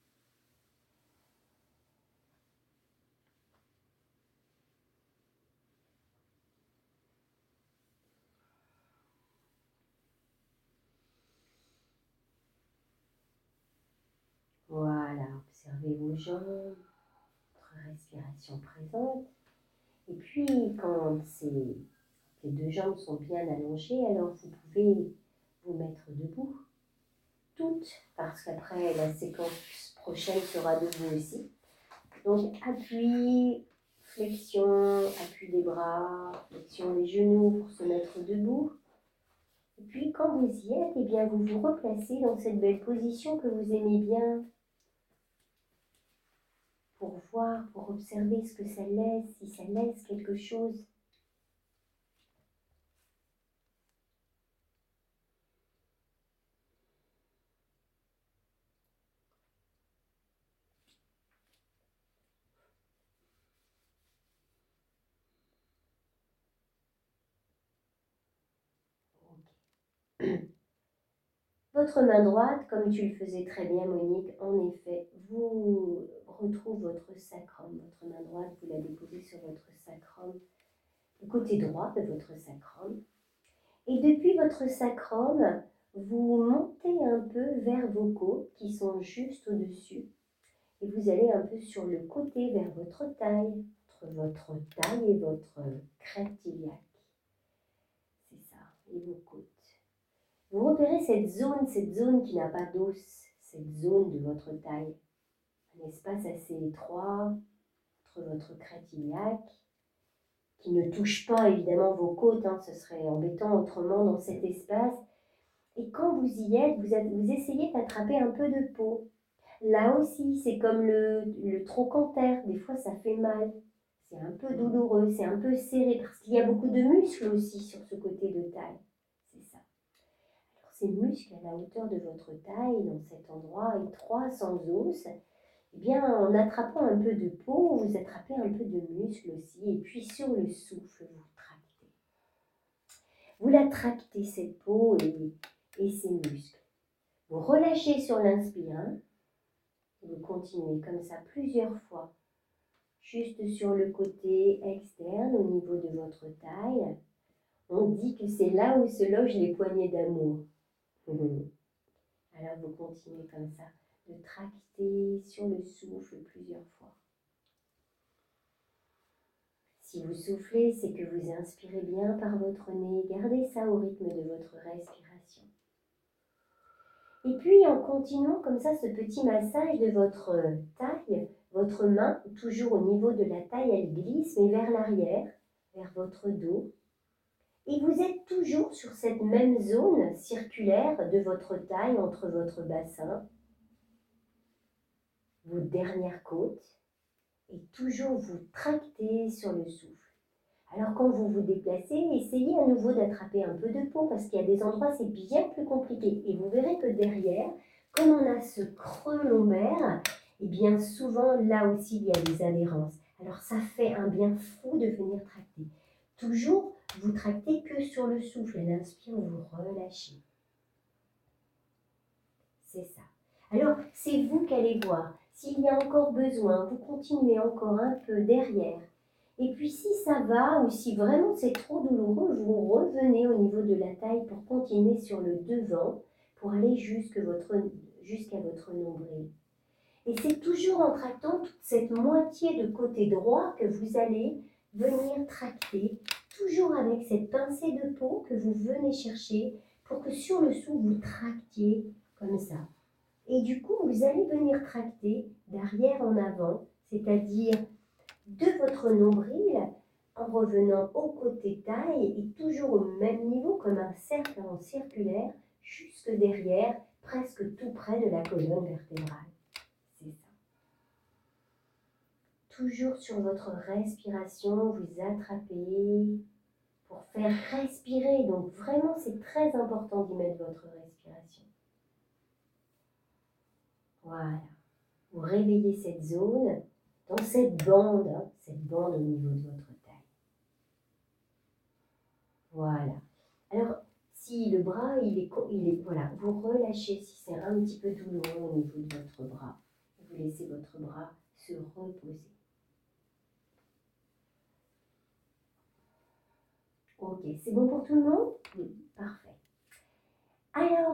Voilà, observez vos jambes, votre respiration présente. Et puis, quand les deux jambes sont bien allongées, alors vous pouvez vous mettre debout. Toutes, parce qu'après la séquence prochaine sera debout aussi. Donc, appui, flexion, appui des bras, flexion des genoux pour se mettre debout. Et puis, quand vous y êtes, eh bien, vous vous replacez dans cette belle position que vous aimez bien, pour voir, pour observer ce que ça laisse, si ça laisse quelque chose. Votre main droite, comme tu le faisais très bien Monique, en effet, vous retrouve votre sacrum. Votre main droite, vous la déposez sur votre sacrum, le côté droit de votre sacrum. Et depuis votre sacrum, vous montez un peu vers vos côtes qui sont juste au-dessus. Et vous allez un peu sur le côté vers votre taille, entre votre taille et votre crête iliaque. C'est ça, et vos côtes. Vous repérez cette zone qui n'a pas d'os, cette zone de votre taille. Un espace assez étroit entre votre crête iliaque, qui ne touche pas évidemment vos côtes, ce serait embêtant autrement dans cet espace. Et quand vous y êtes, vous essayez d'attraper un peu de peau. Là aussi, c'est comme le trochanter, des fois ça fait mal. C'est un peu douloureux, c'est un peu serré, parce qu'il y a beaucoup de muscles aussi sur ce côté de taille. C'est ça. Alors ces muscles à la hauteur de votre taille, dans cet endroit étroit, sans os, eh bien, en attrapant un peu de peau, vous attrapez un peu de muscle aussi, et puis sur le souffle, vous tractez. Vous la tractez, cette peau et ces muscles. Vous relâchez sur l'inspire, vous continuez comme ça plusieurs fois, juste sur le côté externe, au niveau de votre taille. On dit que c'est là où se logent les poignées d'amour. Alors vous continuez comme ça, de tracter sur le souffle plusieurs fois. Si vous soufflez, c'est que vous inspirez bien par votre nez. Gardez ça au rythme de votre respiration. Et puis, en continuant comme ça ce petit massage de votre taille, votre main, toujours au niveau de la taille, elle glisse, mais vers l'arrière, vers votre dos. Et vous êtes toujours sur cette même zone circulaire de votre taille, entre votre bassin, vos dernières côtes, et toujours vous tractez sur le souffle. Alors quand vous vous déplacez, essayez à nouveau d'attraper un peu de peau, parce qu'il y a des endroits c'est bien plus compliqué. Et vous verrez que derrière, comme on a ce creux lombaire, et bien souvent là aussi il y a des adhérences. Alors ça fait un bien fou de venir tracter. Toujours, vous tractez que sur le souffle. À l'inspire, vous relâchez. C'est ça. Alors, c'est vous qui allez voir. S'il y a encore besoin, vous continuez encore un peu derrière. Et puis si ça va ou si vraiment c'est trop douloureux, vous revenez au niveau de la taille pour continuer sur le devant, pour aller jusqu'à votre nombril. Et c'est toujours en tractant toute cette moitié de côté droit que vous allez venir tracter, toujours avec cette pincée de peau que vous venez chercher pour que sur le sou, vous tractiez comme ça. Et du coup, vous allez venir tracter d'arrière en avant, c'est-à-dire de votre nombril en revenant au côté taille et toujours au même niveau comme un cercle en circulaire jusque derrière, presque tout près de la colonne vertébrale. C'est ça. Toujours sur votre respiration, vous attrapez pour faire respirer. Donc vraiment, c'est très important d'y mettre votre respiration. Voilà. Vous réveillez cette zone dans cette bande au niveau de votre taille. Voilà. Alors, si le bras, voilà, vous relâchez si c'est un petit peu douloureux au niveau de votre bras. Vous laissez votre bras se reposer. Ok, c'est bon pour tout le monde? Oui, parfait. Alors,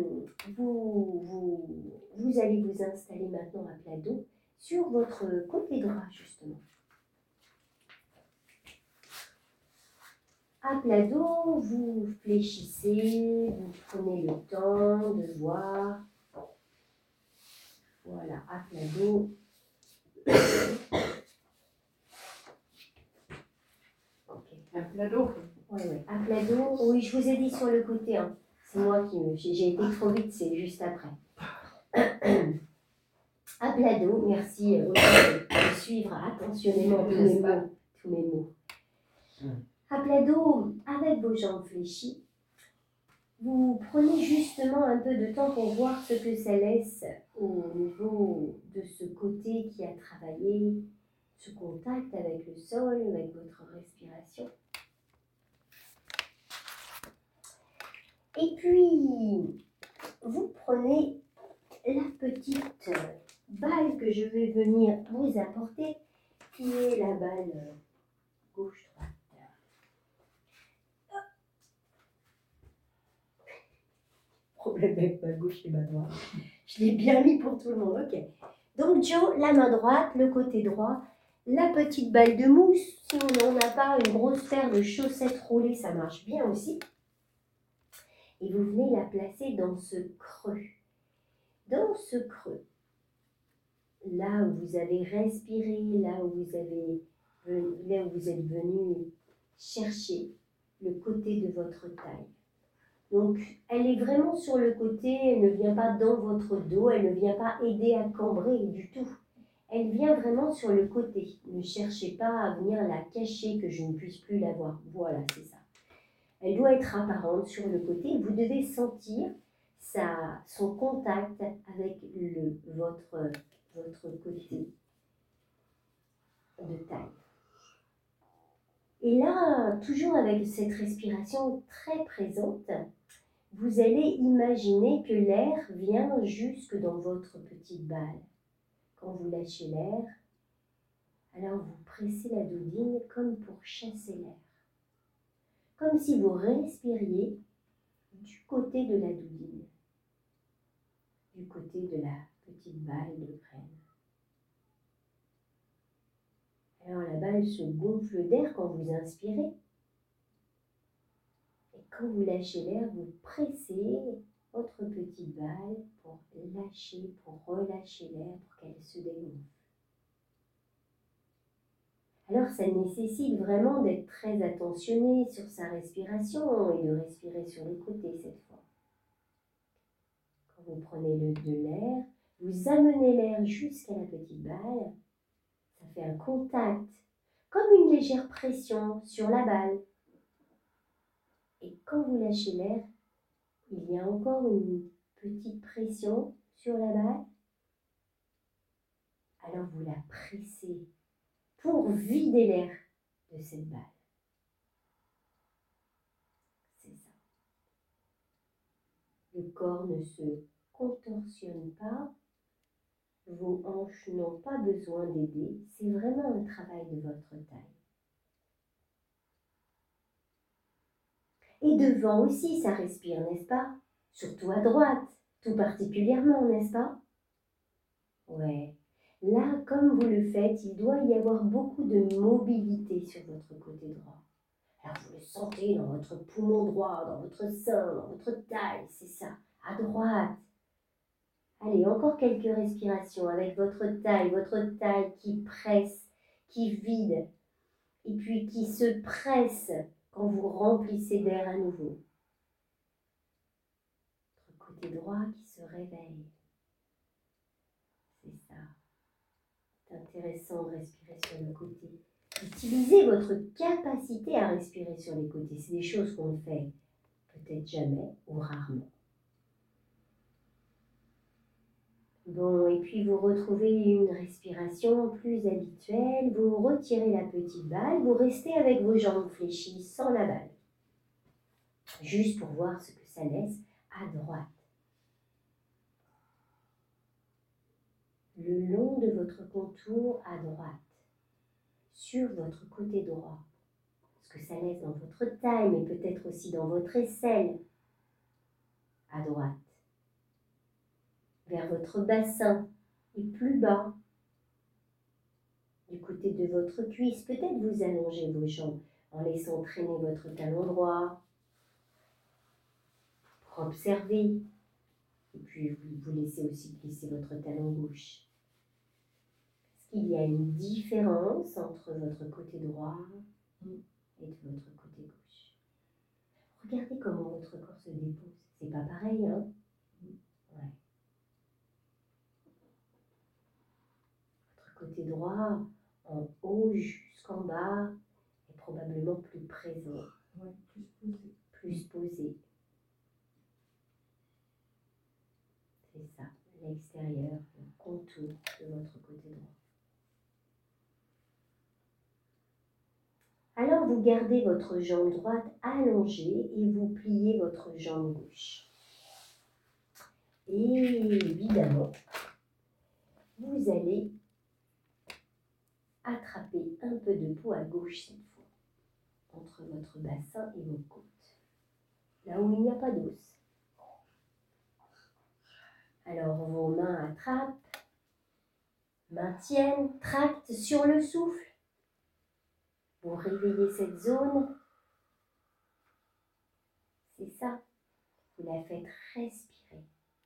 vous allez vous installer maintenant à plat dos sur votre côté droit, justement. À plat dos, vous fléchissez, vous prenez le temps de voir. Voilà, à plat dos. Ok. Un plat d'eau. Oui, à plat dos. Oui, je vous ai dit sur le côté. Hein. C'est moi j'ai été trop vite, c'est juste après. À plat dos, merci de suivre attentionnément tous mes mots. À plat dos, avec vos jambes fléchies, vous prenez justement un peu de temps pour voir ce que ça laisse au niveau de ce côté qui a travaillé, ce contact avec le sol, avec votre respiration. Et puis, vous prenez la petite balle que je vais venir vous apporter, qui est la balle gauche-droite. Problème avec ma gauche et ma droite. Je l'ai bien mis pour tout le monde, ok. Donc Joe, la main droite, le côté droit, la petite balle de mousse. Si on n'en a pas, une grosse paire de chaussettes roulées, ça marche bien aussi. Et vous venez la placer dans ce creux. Dans ce creux, là où vous avez respiré, là où vous êtes venu chercher le côté de votre taille. Donc, elle est vraiment sur le côté, elle ne vient pas dans votre dos, elle ne vient pas aider à cambrer du tout. Elle vient vraiment sur le côté. Ne cherchez pas à venir la cacher, que je ne puisse plus la voir. Voilà, c'est ça. Elle doit être apparente sur le côté. Vous devez sentir son contact avec votre côté de taille. Et là, toujours avec cette respiration très présente, vous allez imaginer que l'air vient jusque dans votre petite balle. Quand vous lâchez l'air, alors vous pressez la doudine comme pour chasser l'air. Comme si vous respiriez du côté de la doudine, du côté de la petite balle de graine. Alors la balle se gonfle d'air quand vous inspirez. Et quand vous lâchez l'air, vous pressez votre petite balle pour lâcher, pour relâcher l'air, pour qu'elle se dégonfle. Alors ça nécessite vraiment d'être très attentionné sur sa respiration et de respirer sur les côtés cette fois. Quand vous prenez de l'air, vous amenez l'air jusqu'à la petite balle, ça fait un contact, comme une légère pression sur la balle. Et quand vous lâchez l'air, il y a encore une petite pression sur la balle. Alors vous la pressez pour vider l'air de cette balle. C'est ça. Le corps ne se contorsionne pas. Vos hanches n'ont pas besoin d'aider. C'est vraiment un travail de votre taille. Et devant aussi, ça respire, n'est-ce pas? Surtout à droite, tout particulièrement, n'est-ce pas? Ouais. Là, comme vous le faites, il doit y avoir beaucoup de mobilité sur votre côté droit. Alors vous le sentez dans votre poumon droit, dans votre sein, dans votre taille, c'est ça, à droite. Allez, encore quelques respirations avec votre taille qui presse, qui vide, et puis qui se presse quand vous remplissez d'air à nouveau. Votre côté droit qui se réveille. C'est ça. C'est intéressant de respirer sur le côté. Utilisez votre capacité à respirer sur les côtés. C'est des choses qu'on ne fait peut-être jamais ou rarement. Bon, et puis vous retrouvez une respiration plus habituelle. Vous retirez la petite balle. Vous restez avec vos jambes fléchies sans la balle. Juste pour voir ce que ça laisse à droite. Le long de votre contour à droite. Sur votre côté droit. Ce que ça laisse dans votre taille, mais peut-être aussi dans votre aisselle. À droite. Vers votre bassin et plus bas. Du côté de votre cuisse, peut-être vous allongez vos jambes en laissant traîner votre talon droit pour observer. Et puis vous laissez aussi glisser votre talon gauche. Est-ce qu'il y a une différence entre votre côté droit et de votre côté gauche? Regardez comment votre corps se dépose. C'est pas pareil, hein? Ouais. Votre côté droit, en haut jusqu'en bas, est probablement plus présent. Ouais, plus posé. Plus posé. C'est ça, l'extérieur, le contour de votre côté droit. Alors vous gardez votre jambe droite allongée et vous pliez votre jambe gauche. Et évidemment, vous allez attraper un peu de peau à gauche cette fois, entre votre bassin et vos côtes, là où il n'y a pas d'os. Alors vos mains attrapent, maintiennent, tractent sur le souffle. Vous réveillez cette zone. C'est ça. Vous la faites respirer.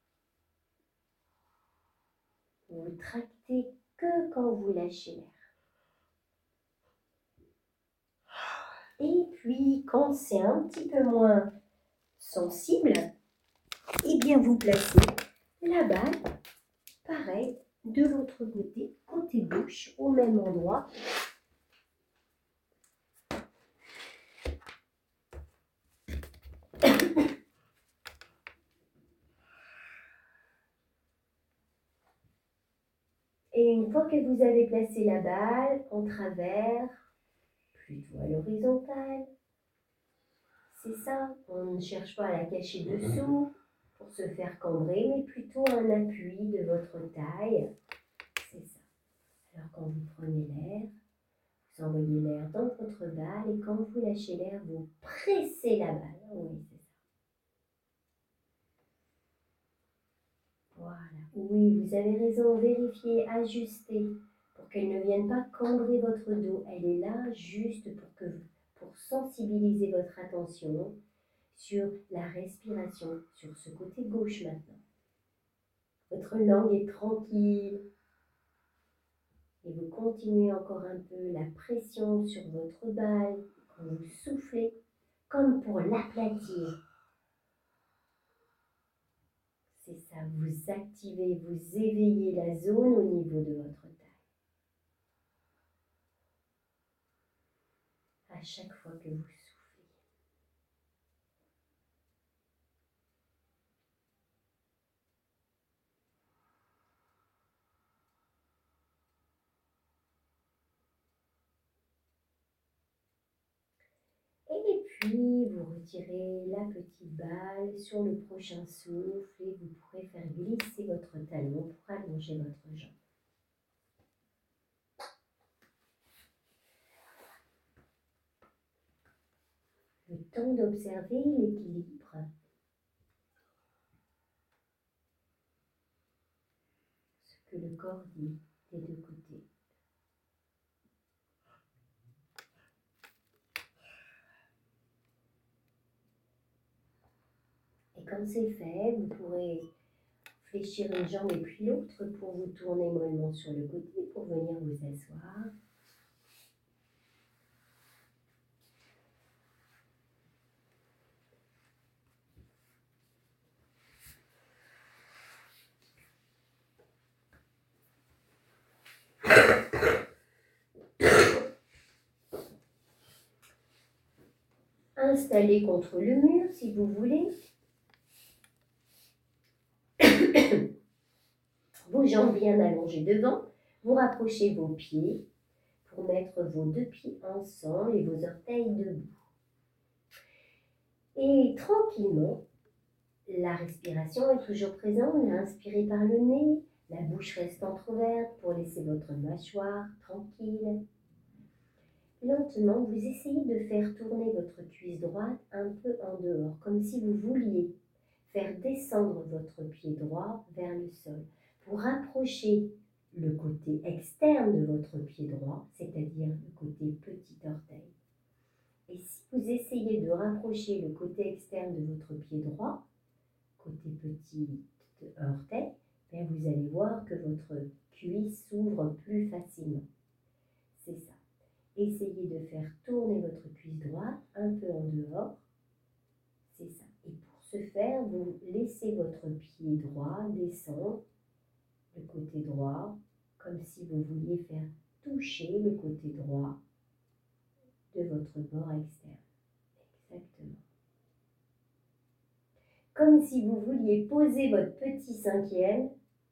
Vous tractez que quand vous lâchez l'air. Et puis, quand c'est un petit peu moins sensible, eh bien vous placez la balle, pareil, de l'autre côté, côté gauche, au même endroit. Et une fois que vous avez placé la balle en travers, plutôt à l'horizontale, c'est ça, on ne cherche pas à la cacher dessous pour se faire cambrer, mais plutôt un appui de votre taille, c'est ça. Alors quand vous prenez l'air, vous envoyez l'air dans votre balle et quand vous lâchez l'air, vous pressez la balle. Oui, c'est ça. Voilà. Oui, vous avez raison, vérifiez, ajustez pour qu'elle ne vienne pas cambrer votre dos. Elle est là juste pour sensibiliser votre attention sur la respiration, sur ce côté gauche maintenant. Votre langue est tranquille. Et vous continuez encore un peu la pression sur votre balle quand vous soufflez, comme pour l'aplatir. C'est ça, vous activez, vous éveillez la zone au niveau de votre taille. À chaque fois que vous soufflez. Et puis, vous retirez la petite balle sur le prochain souffle et vous pourrez faire glisser votre talon pour allonger votre jambe. Le temps d'observer l'équilibre. Ce que le corps dit des deux côtés. Et quand c'est fait, vous pourrez fléchir une jambe et puis l'autre pour vous tourner mollement sur le côté pour venir vous asseoir. Installez contre le mur si vous voulez. Vos jambes bien allongées devant. Vous rapprochez vos pieds pour mettre vos deux pieds ensemble et vos orteils debout. Et tranquillement, la respiration est toujours présente. Inspirez par le nez. La bouche reste entrouverte pour laisser votre mâchoire tranquille. Lentement, vous essayez de faire tourner votre cuisse droite un peu en dehors, comme si vous vouliez faire descendre votre pied droit vers le sol pour rapprocher le côté externe de votre pied droit, c'est-à-dire le côté petit orteil. Et si vous essayez de rapprocher le côté externe de votre pied droit, côté petit orteil, bien vous allez voir que votre cuisse s'ouvre plus facilement. C'est ça. Essayez de faire tourner votre cuisse droite un peu en dehors. C'est ça. Et pour ce faire, vous laissez votre pied droit descendre le côté droit, comme si vous vouliez faire toucher le côté droit de votre bord externe. Exactement. Comme si vous vouliez poser votre petit cinquième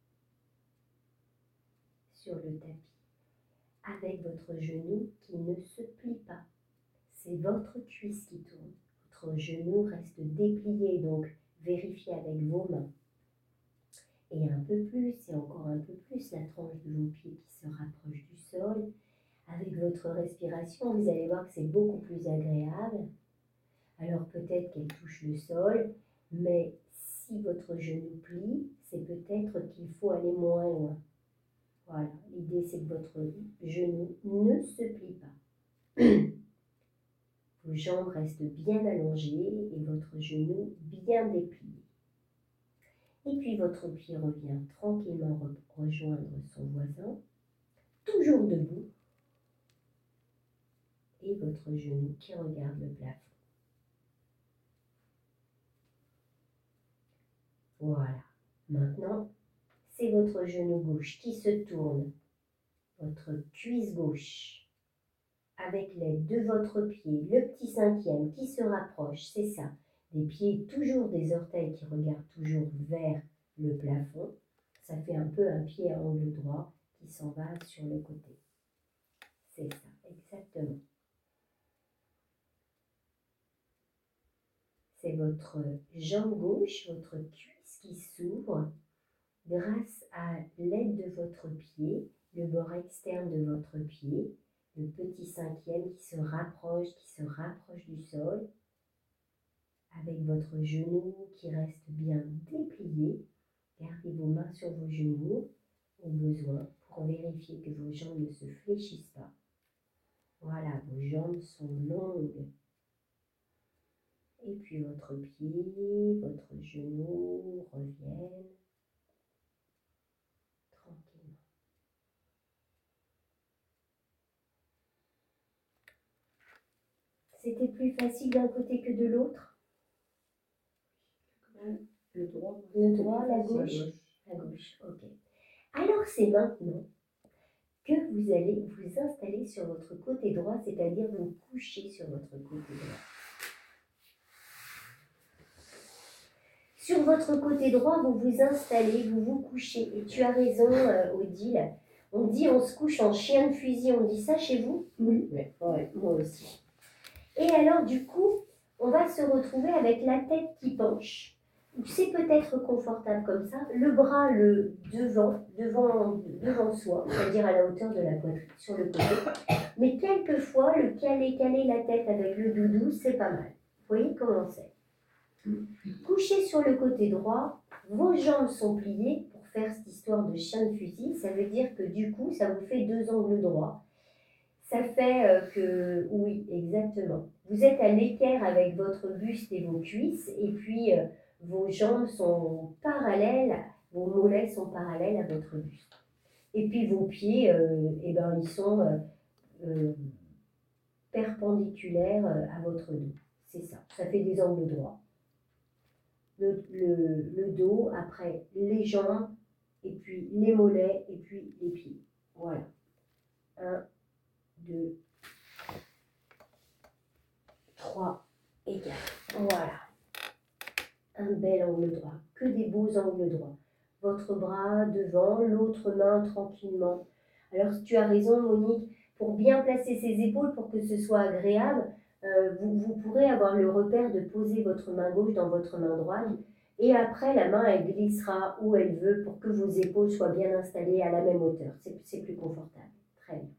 sur le tapis, avec votre genou qui ne se plie pas. C'est votre cuisse qui tourne. Votre genou reste déplié, donc vérifiez avec vos mains. Et un peu plus, et encore un peu plus, la tranche de vos pieds qui se rapproche du sol. Avec votre respiration, vous allez voir que c'est beaucoup plus agréable. Alors peut-être qu'elle touche le sol, mais si votre genou plie, c'est peut-être qu'il faut aller moins loin. Voilà, l'idée c'est que votre genou ne se plie pas. Vos jambes restent bien allongées et votre genou bien déplié. Et puis votre pied revient tranquillement rejoindre son voisin, toujours debout. Et votre genou qui regarde le plafond. Voilà. Maintenant, c'est votre genou gauche qui se tourne. Votre cuisse gauche. Avec l'aide de votre pied, le petit cinquième qui se rapproche, c'est ça. Des pieds, toujours des orteils qui regardent toujours vers le plafond. Ça fait un peu un pied à angle droit qui s'en va sur le côté. C'est ça, exactement. C'est votre jambe gauche, votre cuisse qui s'ouvre grâce à l'aide de votre pied, le bord externe de votre pied, le petit cinquième qui se rapproche du sol, avec votre genou qui reste bien déplié. Gardez vos mains sur vos genoux au besoin pour vérifier que vos jambes ne se fléchissent pas. Voilà, vos jambes sont longues. Et puis votre pied, votre genou reviennent tranquillement. C'était plus facile d'un côté que de l'autre? Le droit. Le droit, la gauche? La gauche, ok. Alors c'est maintenant que vous allez vous installer sur votre côté droit, c'est-à-dire vous coucher sur votre côté droit. Sur votre côté droit, vous vous installez, vous vous couchez. Et tu as raison, Odile. On dit on se couche en chien de fusil. On dit ça chez vous? Oui. Ouais, moi aussi. Et alors, du coup, on va se retrouver avec la tête qui penche. C'est peut-être confortable comme ça. Le bras devant soi, c'est-à-dire à la hauteur de la poitrine, sur le côté. Mais quelquefois, caler la tête avec le doudou, c'est pas mal. voyez comment c'est. Couché sur le côté droit, vos jambes sont pliées pour faire cette histoire de chien de fusil. Ça veut dire que du coup, ça vous fait 2 angles droits. Ça fait que, oui, exactement. Vous êtes à l'équerre avec votre buste et vos cuisses, et puis vos jambes sont parallèles, vos mollets sont parallèles à votre buste. Et puis vos pieds, eh ben, ils sont perpendiculaires à votre dos. C'est ça, ça fait des angles droits. Le dos, après les jambes, et puis les mollets, et puis les pieds. Voilà. 1, 2, 3 et 4. Voilà. Un bel angle droit. Que des beaux angles droits. Votre bras devant, l'autre main tranquillement. Alors, tu as raison, Monique, pour bien placer ses épaules, pour que ce soit agréable, vous pourrez avoir le repère de poser votre main gauche dans votre main droite. Et après, la main, elle glissera où elle veut pour que vos épaules soient bien installées à la même hauteur. C'est plus confortable. Très bien.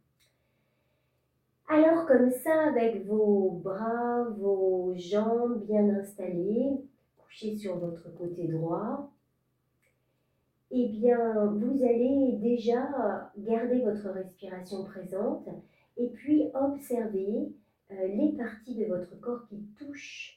Alors comme ça, avec vos bras, vos jambes bien installées, couchés sur votre côté droit, eh bien, vous allez déjà garder votre respiration présente et puis observer les parties de votre corps qui touchent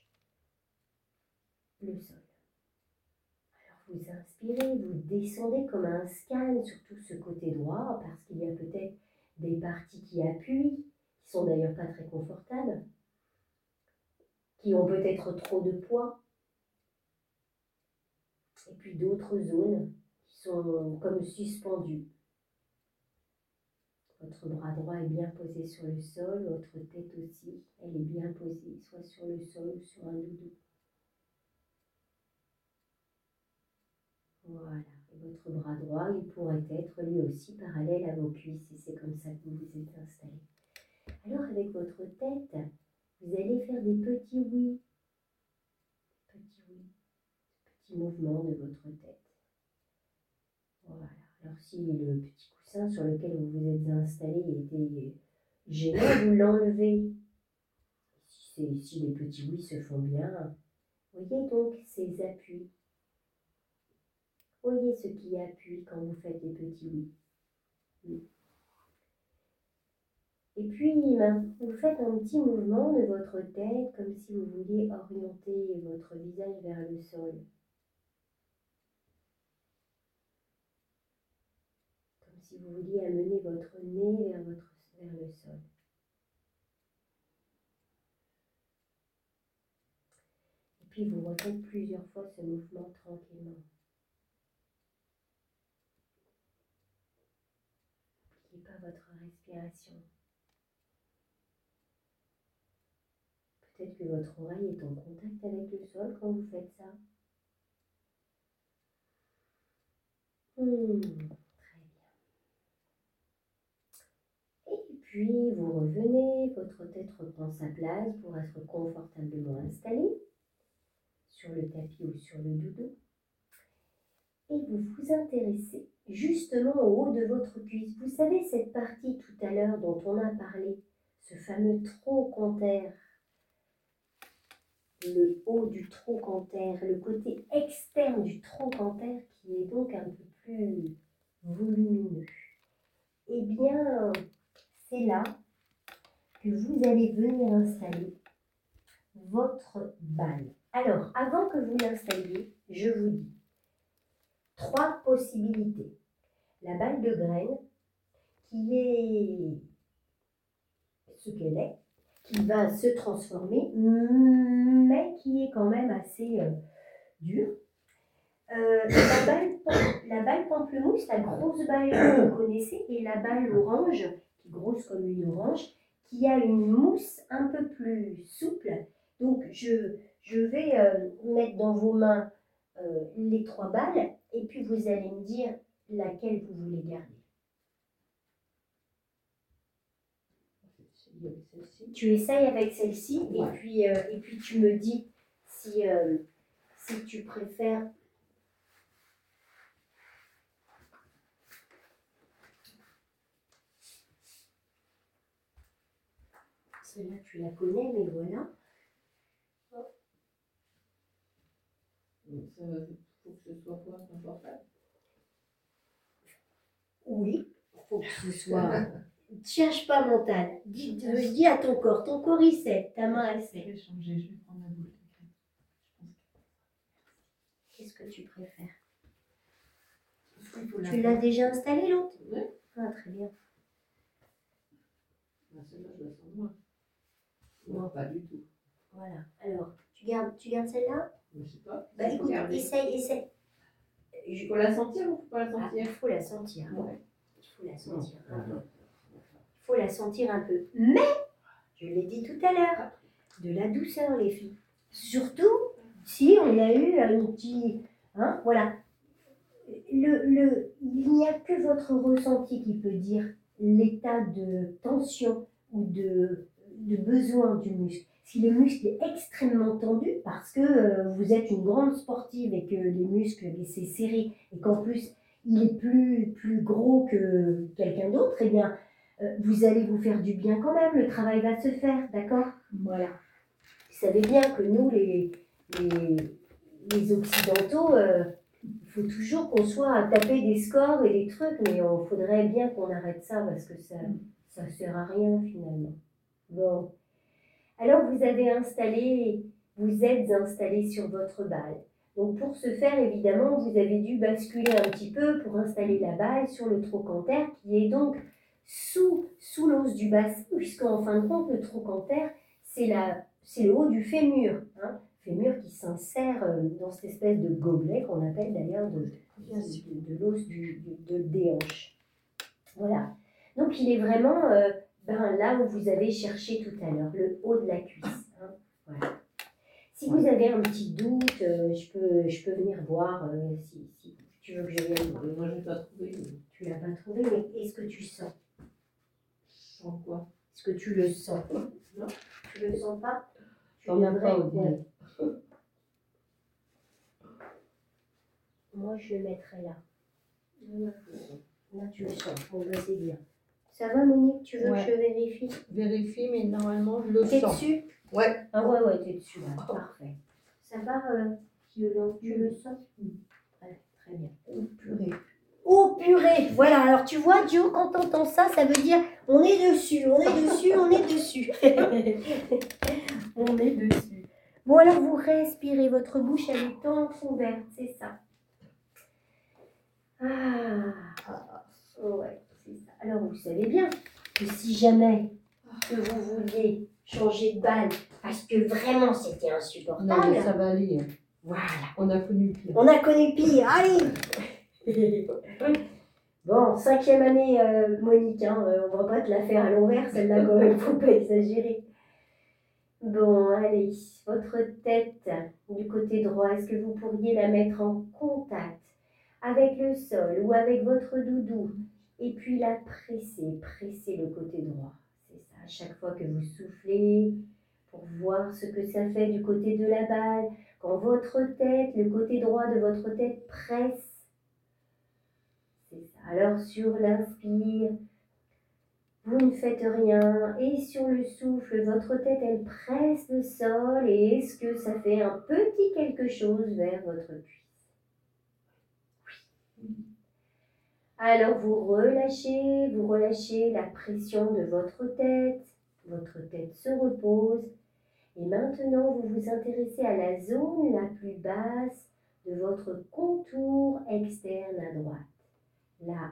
le sol. Alors vous inspirez, vous descendez comme un scan sur tout ce côté droit parce qu'il y a peut-être des parties qui appuient, qui sont d'ailleurs pas très confortables, qui ont peut-être trop de poids, et puis d'autres zones qui sont comme suspendues. Votre bras droit est bien posé sur le sol, votre tête aussi, elle est bien posée, soit sur le sol ou sur un doudou. Voilà, et votre bras droit, il pourrait être lui aussi parallèle à vos cuisses, et c'est comme ça que vous vous êtes installé. Alors avec votre tête, vous allez faire des petits oui, petits mouvements de votre tête. Voilà. Alors si le petit coussin sur lequel vous vous êtes installé était gênant, vous l'enlevez. Si les petits oui se font bien, voyez donc ces appuis. Voyez ce qui appuie quand vous faites des petits oui. Et puis, vous faites un petit mouvement de votre tête comme si vous vouliez orienter votre visage vers le sol. Comme si vous vouliez amener votre nez vers le sol. Et puis, vous refaites plusieurs fois ce mouvement tranquillement. N'oubliez pas votre respiration. Peut-être que votre oreille est en contact avec le sol quand vous faites ça. Très bien. Et puis, vous revenez, votre tête reprend sa place pour être confortablement installée sur le tapis ou sur le doudou. Et vous vous intéressez justement au haut de votre cuisse. Vous savez cette partie tout à l'heure dont on a parlé, ce fameux trochanter, le haut du trochanter, le côté externe du trochanter qui est donc un peu plus volumineux. Eh bien, c'est là que vous allez venir installer votre balle. Alors, avant que vous l'installiez, je vous dis 3 possibilités. La balle de graine, qui est ce qu'elle est, qui va se transformer, mais qui est quand même assez dure. La balle pamplemousse, la grosse balle que vous connaissez, et la balle orange, qui est grosse comme une orange, qui a une mousse un peu plus souple. Donc, je vais mettre dans vos mains les 3 balles, et puis vous allez me dire laquelle vous voulez garder. Tu essayes avec celle-ci, ouais. Et puis tu me dis si tu préfères. Celle-là, tu la connais, mais voilà. faut que ce soit quoi, confortable. Oui, il faut que ce soit. Cherche pas mental. Dis à ton corps il sait, ta main elle Je sait. vais changer, je vais prendre la boule de crème. Je pense Qu'est-ce que tu préfères? Il faut la Tu l'as déjà installé l'autre? Oui. Ah, très bien. Celle-là, je la sens moins. Non, pas du tout. Voilà. Alors, tu gardes celle-là? Je sais pas. Bah Faut écoute, garder. essaye. Il faut la sentir ou faut pas la Ah, sentir? il faut la sentir. Ouais. Il faut la sentir un peu. Non. Il faut la sentir un peu. Mais, je l'ai dit tout à l'heure, de la douceur, les filles. Surtout si on a eu un petit. Hein, voilà. Il n'y a que votre ressenti qui peut dire l'état de tension ou de besoin du muscle. Si le muscle est extrêmement tendu parce que vous êtes une grande sportive et que les muscles c'est serré et qu'en plus il est plus gros que quelqu'un d'autre, eh bien vous allez vous faire du bien quand même, le travail va se faire, d'accord? Voilà. Vous savez bien que nous les occidentaux, il faut toujours qu'on soit à taper des scores et des trucs, mais il faudrait bien qu'on arrête ça parce que ça sert à rien finalement. Bon. Alors vous êtes installé sur votre balle. Donc pour ce faire, évidemment, vous avez dû basculer un petit peu pour installer la balle sur le trochanter qui est donc sous l'os du bassin, puisqu'en fin de compte, le trochanter, c'est le haut du fémur. Hein. Fémur qui s'insère dans cette espèce de gobelet qu'on appelle d'ailleurs de l'os des hanches. Voilà. Donc il est vraiment là où vous avez cherché tout à l'heure, le haut de la cuisse. Hein. Voilà. Si vous avez un petit doute, je peux venir voir si tu veux que je vienne voir. Moi, je n'ai pas trouvé. Tu l'as pas trouvé, mais est-ce que tu sens? Sans quoi? Est-ce que tu le sens? Non. Tu le sens pas? T'en as pas, Odile. Moi, je le mettrai là. Là, tu le sens. Bon, bah, c'est bien. Ça va, Monique? Tu veux que je vérifie? Vérifie, mais normalement, je le T'es sens. dessus? Ouais. Ah ouais, t'es dessus. Là. Parfait. Ça va, Yolande? Tu le sens? Ouais, très bien. Oh, purée. Oh purée! Voilà, alors tu vois, Joe, quand t'entends ça, ça veut dire on est dessus, on est dessus, on est dessus. On est dessus. Bon, alors vous respirez, votre bouche elle est ouverte, c'est ça. Ouais, c'est ça. Alors vous savez bien que si jamais que vous vouliez changer de balle parce que vraiment c'était Non, insupportable, mais ça va aller. voilà. On a connu pire. On a connu pire, allez. Bon, 5e année, Monique, hein, on va pas te la faire à l'envers, celle-là quand même, faut pas exagérer. Bon, allez, votre tête du côté droit, est-ce que vous pourriez la mettre en contact avec le sol ou avec votre doudou et puis la presser le côté droit. C'est ça, à chaque fois que vous soufflez, pour voir ce que ça fait du côté de la balle, quand votre tête, le côté droit de votre tête presse. C'est ça. Alors sur l'inspire, vous ne faites rien et sur le souffle, votre tête elle presse le sol et est-ce que ça fait un petit quelque chose vers votre cuisse? Oui. Alors vous relâchez la pression de votre tête se repose et maintenant vous vous intéressez à la zone la plus basse de votre contour externe à droite. La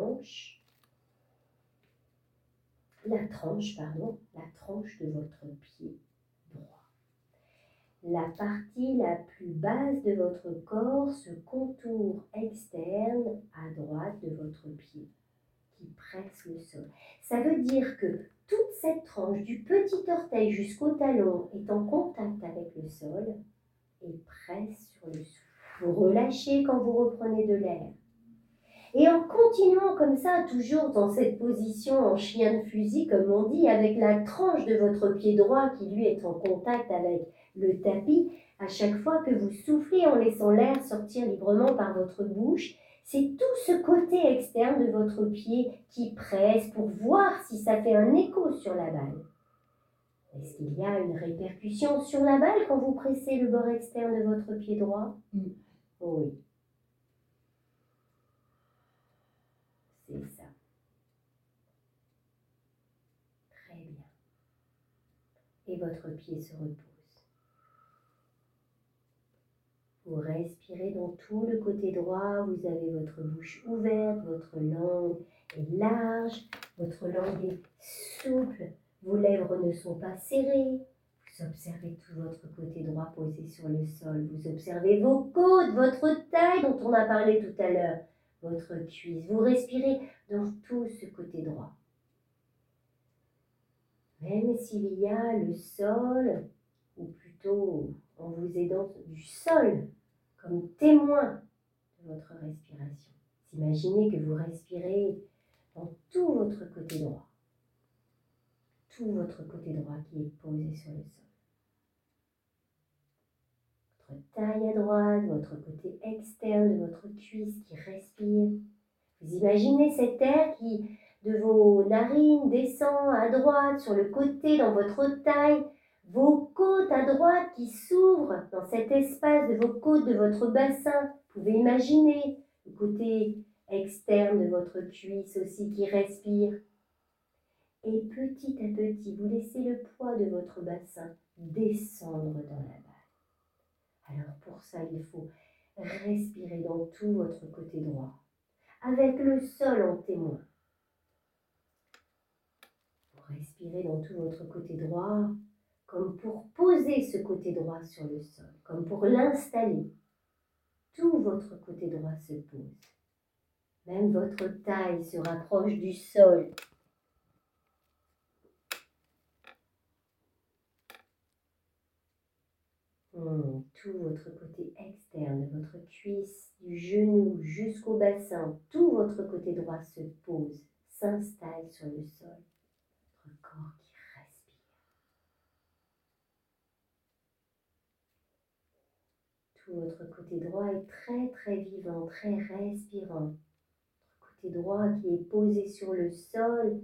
tranche de votre pied droit. La partie la plus basse de votre corps, ce contour externe à droite de votre pied qui presse le sol. Ça veut dire que toute cette tranche du petit orteil jusqu'au talon est en contact avec le sol et presse sur le souffle. Vous relâchez quand vous reprenez de l'air. Et en continuant comme ça, toujours dans cette position en chien de fusil, comme on dit, avec la tranche de votre pied droit qui lui est en contact avec le tapis, à chaque fois que vous soufflez en laissant l'air sortir librement par votre bouche, c'est tout ce côté externe de votre pied qui presse pour voir si ça fait un écho sur la balle. Est-ce qu'il y a une répercussion sur la balle quand vous pressez le bord externe de votre pied droit? Oui. C'est ça. Très bien. Et votre pied se repose. Vous respirez dans tout le côté droit. Vous avez votre bouche ouverte, votre langue est large, votre langue est souple. Vos lèvres ne sont pas serrées. Vous observez tout votre côté droit posé sur le sol. Vous observez vos côtes, votre taille dont on a parlé tout à l'heure, votre cuisse. Vous respirez dans tout ce côté droit. Même s'il y a le sol, ou plutôt en vous aidant du sol, comme témoin de votre respiration. Imaginez que vous respirez dans tout votre côté droit. Tout votre côté droit qui est posé sur le sol. Votre taille à droite, votre côté externe de votre cuisse qui respire. Vous imaginez cet air qui, de vos narines, descend à droite, sur le côté, dans votre taille, vos côtes à droite qui s'ouvrent dans cet espace de vos côtes, de votre bassin. Vous pouvez imaginer le côté externe de votre cuisse aussi qui respire. Et petit à petit, vous laissez le poids de votre bassin descendre dans la balle. Alors pour ça, il faut respirer dans tout votre côté droit, avec le sol en témoin. Vous respirez dans tout votre côté droit, comme pour poser ce côté droit sur le sol, comme pour l'installer. Tout votre côté droit se pose. Même votre taille se rapproche du sol. Tout votre côté externe de votre cuisse, du genou jusqu'au bassin, tout votre côté droit se pose, s'installe sur le sol. Votre corps qui respire. Tout votre côté droit est très très vivant, très respirant. Votre côté droit qui est posé sur le sol.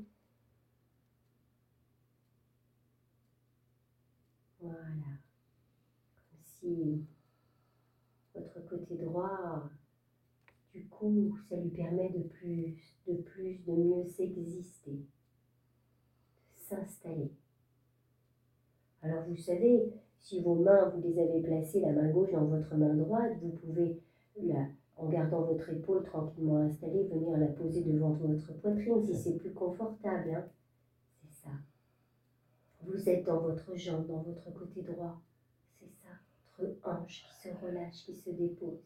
Voilà. Comme si votre côté droit, du coup, ça lui permet de mieux s'exister, de s'installer. Alors vous savez, si vos mains, vous les avez placées, la main gauche dans votre main droite, vous pouvez, en gardant votre épaule tranquillement installée, venir la poser devant votre poitrine si c'est plus confortable. Hein. C'est ça. Vous êtes dans votre jambe, dans votre côté droit. C'est ça, votre hanche qui se relâche, qui se dépose.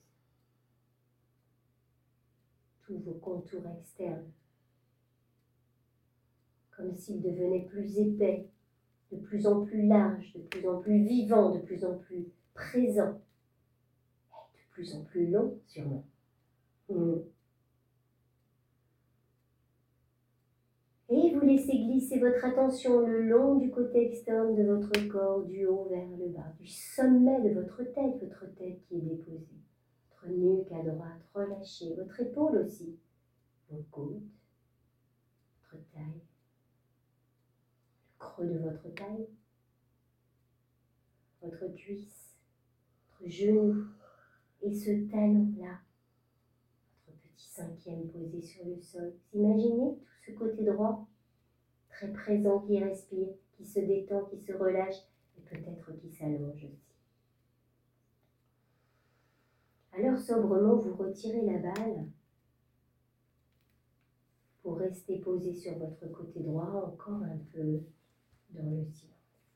Tous vos contours externes, comme s'ils devenaient plus épais, de plus en plus larges, de plus en plus vivants, de plus en plus présents, et de plus en plus longs sûrement. Et vous laissez glisser votre attention le long du côté externe de votre corps, du haut vers le bas, du sommet de votre tête qui est déposée, votre nuque à droite relâchée, votre épaule aussi, vos côtes, votre taille, le creux de votre taille, votre cuisse, votre genou et ce talon-là, votre petit cinquième posé sur le sol. Vous imaginez tout ce côté droit, très présent, qui respire, qui se détend, qui se relâche et peut-être qui s'allonge aussi. Alors sobrement, vous retirez la balle pour rester posé sur votre côté droit encore un peu dans le silence.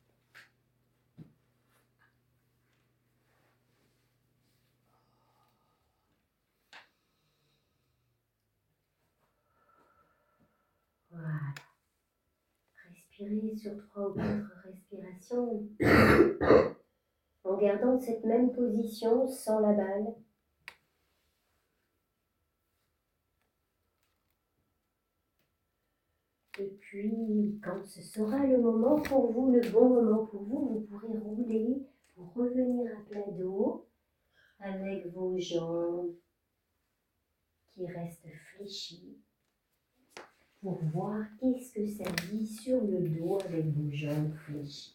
Voilà. Respirez sur 3 ou 4 respirations en gardant cette même position sans la balle. Et puis, quand ce sera le moment pour vous, le bon moment pour vous, vous pourrez rouler pour revenir à plat dos avec vos jambes qui restent fléchies pour voir qu'est-ce que ça dit sur le dos avec vos jambes fléchies.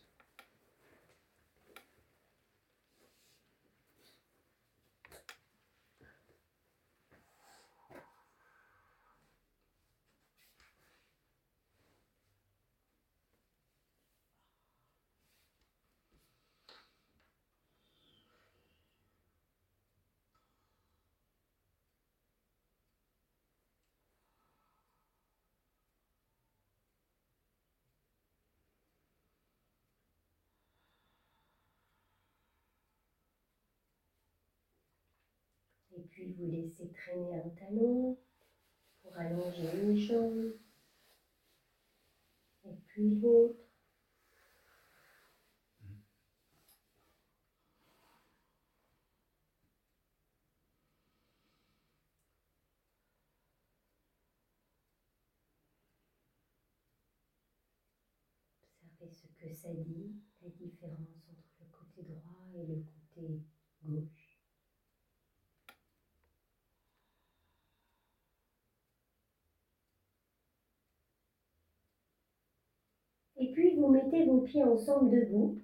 puis vous laissez traîner un talon pour allonger une jambe. Et puis l'autre. Observez ce que ça dit, la différence entre le côté droit et le côté gauche. Et puis vous mettez vos pieds ensemble debout,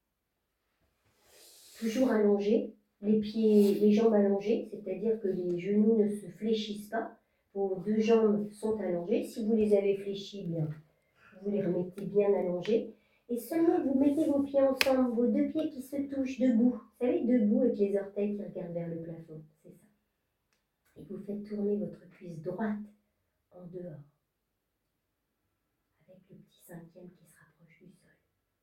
toujours allongés, les jambes allongées, c'est-à-dire que les genoux ne se fléchissent pas. Vos deux jambes sont allongées. Si vous les avez fléchies, bien, vous les remettez bien allongées. Et seulement vous mettez vos pieds ensemble, vos deux pieds qui se touchent debout. Vous savez, debout avec les orteils qui regardent vers le plafond, c'est ça. Et vous faites tourner votre cuisse droite en dehors, avec le petit cinquième qui se rapproche du sol.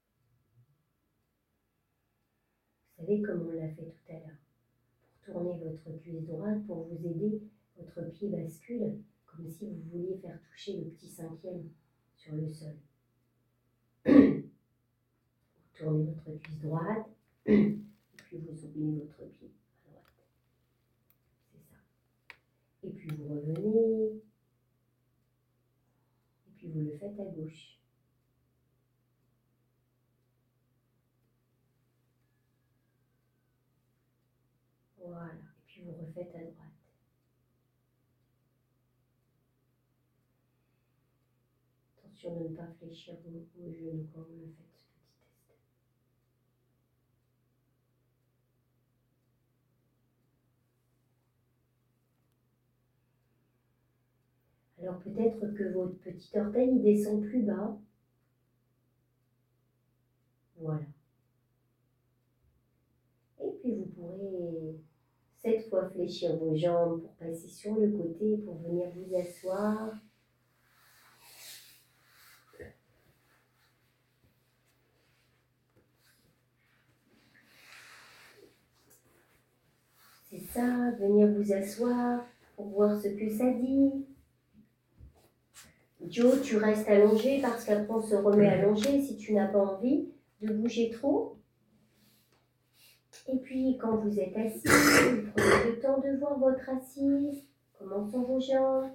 Vous savez comme on l'a fait tout à l'heure. Pour tourner votre cuisse droite, pour vous aider, votre pied bascule, comme si vous vouliez faire toucher le petit cinquième sur le sol. Vous tournez votre cuisse droite, et puis vous oubliez votre pied à droite. C'est ça. Et puis vous revenez, et puis vous le faites à gauche. Voilà, et puis vous refaites à droite. Attention de ne pas fléchir beaucoup aux genoux quand vous le faites, ce petit test. Alors peut-être que votre petit orteil il descend plus bas. Voilà. Et puis vous pourrez cette fois fléchir vos jambes pour passer sur le côté, pour venir vous asseoir. C'est ça, venir vous asseoir pour voir ce que ça dit. Joe, tu restes allongé parce qu'après on se remet allongé si tu n'as pas envie de bouger trop. Et puis quand vous êtes assis, vous prenez le temps de voir votre assise. Comment sont vos jambes?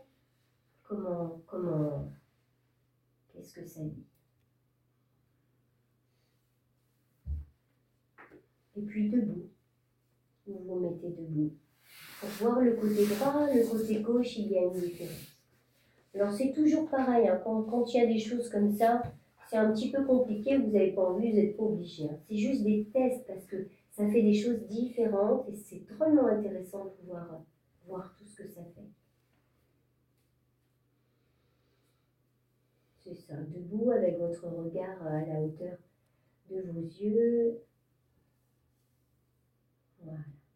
Qu'est-ce que ça dit? Et puis debout. Vous vous mettez debout. Pour voir le côté droit, le côté gauche, il y a une différence. Alors c'est toujours pareil, hein, quand il y a des choses comme ça, c'est un petit peu compliqué, vous n'avez pas envie, vous n'êtes pas obligé. Hein. C'est juste des tests parce que ça fait des choses différentes et c'est drôlement intéressant de pouvoir voir tout ce que ça fait. C'est ça, debout avec votre regard à la hauteur de vos yeux. Voilà.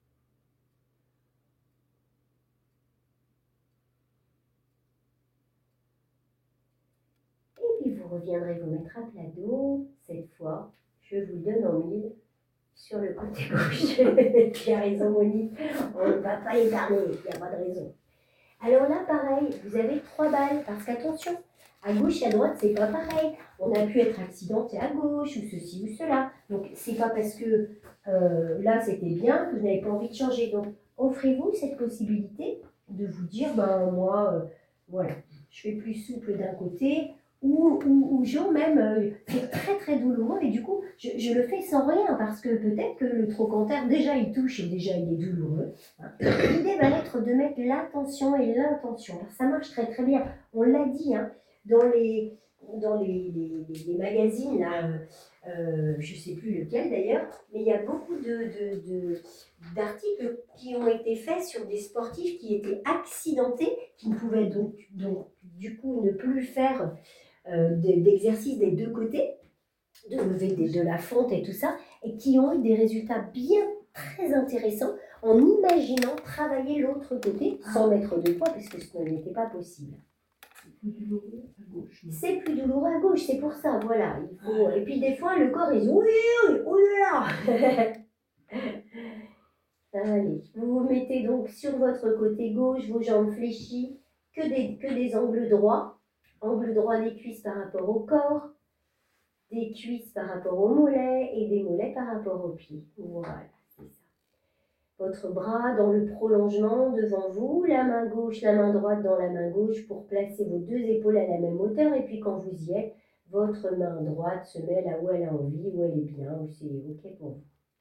Et puis vous reviendrez vous mettre à plat dos. Cette fois, je vous le donne en mille sur le côté gauche. Tu as raison, Monique. On ne va pas épargner, il n'y a pas de raison. Alors là, pareil, vous avez 3 balles parce qu'attention, à gauche et à droite, c'est pas pareil. On a pu être accidenté à gauche ou ceci ou cela. Donc, c'est pas parce que là, c'était bien que je n'avais pas envie de changer. Donc, offrez-vous cette possibilité de vous dire, ben moi, voilà, je fais plus souple d'un côté ou Jean même, c'est très très douloureux et du coup, je le fais sans rien parce que peut-être que le trochanter, déjà il touche et déjà il est douloureux. Hein. L'idée va être de mettre l'attention et l'intention. Ça marche très très bien. On l'a dit, hein, dans les magazines, là, je ne sais plus lequel d'ailleurs, mais il y a beaucoup d'articles qui ont été faits sur des sportifs qui étaient accidentés, qui ne pouvaient donc du coup ne plus faire d'exercice des deux côtés, de lever de la fonte et tout ça, et qui ont eu des résultats bien très intéressants en imaginant travailler l'autre côté sans mettre de poids, parce que ce n'était pas possible. C'est plus douloureux à gauche. C'est plus douloureux à gauche, c'est pour ça, voilà. Il faut... Et puis des fois, le corps, il dit oui, oh là là. Allez, vous vous mettez donc sur votre côté gauche, vos jambes fléchies, que des angles droits. Angle droit des cuisses par rapport au corps, des cuisses par rapport aux mollets et des mollets par rapport aux pieds. Voilà, c'est ça. Votre bras dans le prolongement devant vous, la main gauche, la main droite dans la main gauche pour placer vos deux épaules à la même hauteur. Et puis quand vous y êtes, votre main droite se met là où elle a envie, où elle est bien, où c'est OK pour vous.